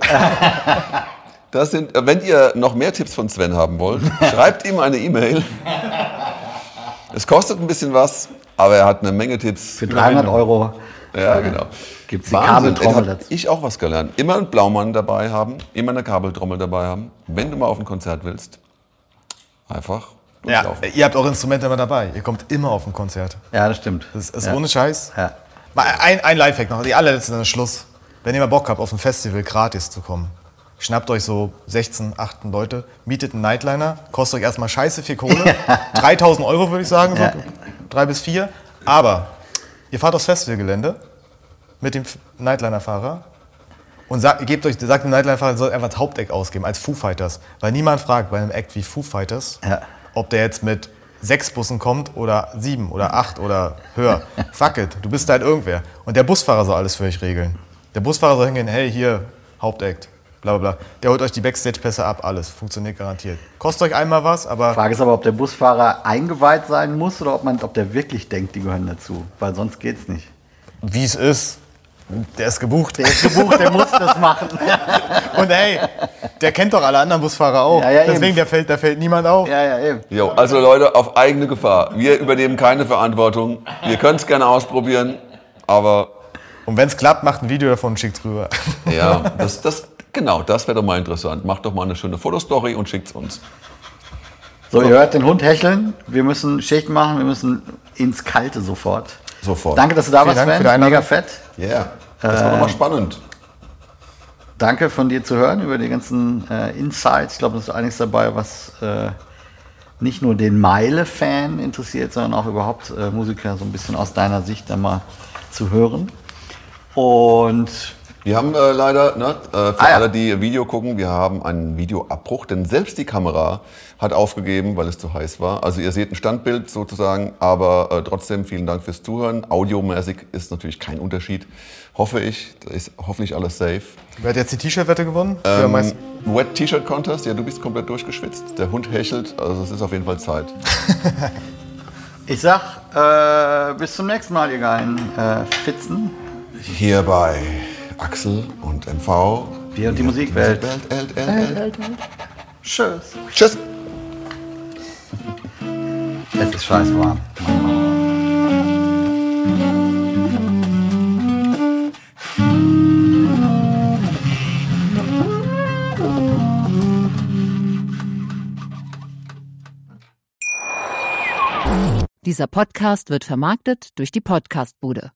Wenn ihr noch mehr Tipps von Sven haben wollt, schreibt ihm eine E-Mail. Es kostet ein bisschen was, aber er hat eine Menge Tipps. Für 300 €. Ja, genau. Gibt es die Kabeltrommel dazu. dazu. Ich auch was gelernt. Immer einen Blaumann dabei haben, immer eine Kabeltrommel dabei haben. Wenn du mal auf ein Konzert willst, einfach Ja, durchlaufen. ihr habt eure Instrumente immer dabei. Ihr kommt immer auf ein Konzert. Ja, das stimmt. Das ist ja. ohne Scheiß. Ja. Mal ein Lifehack noch, die allerletzte dann Schluss. Wenn ihr mal Bock habt, auf ein Festival gratis zu kommen, schnappt euch so 16, 18 Leute, mietet einen Nightliner, kostet euch erstmal scheiße viel Kohle. 3.000 € würde ich sagen, so 3 bis 4. Aber ihr fahrt aufs Festivalgelände mit dem Nightliner-Fahrer und sagt dem Nightliner-Fahrer, soll einfach das Haupteck ausgeben, als Foo Fighters. Weil niemand fragt bei einem Act wie Foo Fighters, ob der jetzt mit 6 Bussen kommt oder 7 oder 8 oder höher. Fuck it, du bist halt irgendwer. Und der Busfahrer soll alles für euch regeln. Der Busfahrer soll hingehen, hey, hier, Hauptact, bla bla bla. Der holt euch die Backstage-Pässe ab, alles. Funktioniert garantiert. Kostet euch einmal was, aber... Frage ist aber, ob der Busfahrer eingeweiht sein muss oder ob der wirklich denkt, die gehören dazu. Weil sonst geht's nicht. Wie es ist, der ist gebucht. Der ist gebucht, der muss das machen. Und hey, der kennt doch alle anderen Busfahrer auch. Ja, deswegen, da fällt niemand auf. Ja, eben. Jo, also Leute, auf eigene Gefahr. Wir übernehmen keine Verantwortung. Ihr könnt es gerne ausprobieren, aber... Und wenn es klappt, macht ein Video davon und schickt es rüber. Ja, das wäre doch mal interessant. Macht doch mal eine schöne Fotostory und schickt es uns. So, ihr hört den Hund hecheln. Wir müssen Schicht machen, wir müssen ins Kalte sofort. Danke, dass du da warst, Dank Sven. für deine Mega fett. Ja, yeah. Das war nochmal spannend. Danke von dir zu hören über die ganzen Insights. Ich glaube, da ist einiges dabei, was nicht nur den Meile-Fan interessiert, sondern auch überhaupt Musiker so ein bisschen aus deiner Sicht dann mal zu hören. Und Wir haben leider, für alle, die Video gucken, wir haben einen Videoabbruch, denn selbst die Kamera hat aufgegeben, weil es zu heiß war. Also ihr seht ein Standbild sozusagen, aber trotzdem vielen Dank fürs Zuhören. Audiomäßig ist natürlich kein Unterschied, hoffe ich. Da ist hoffentlich alles safe. Wer hat jetzt die T-Shirt-Wette gewonnen? Wet T-Shirt Contest, ja, du bist komplett durchgeschwitzt. Der Hund hechelt, also es ist auf jeden Fall Zeit. ich sag, bis zum nächsten Mal, ihr geilen Fitzen. Hier bei Axel und MV. Wir und die Musikwelt. Welt. Tschüss. Tschüss. Es ist scheiß warm. Dieser Podcast wird vermarktet durch die Podcastbude.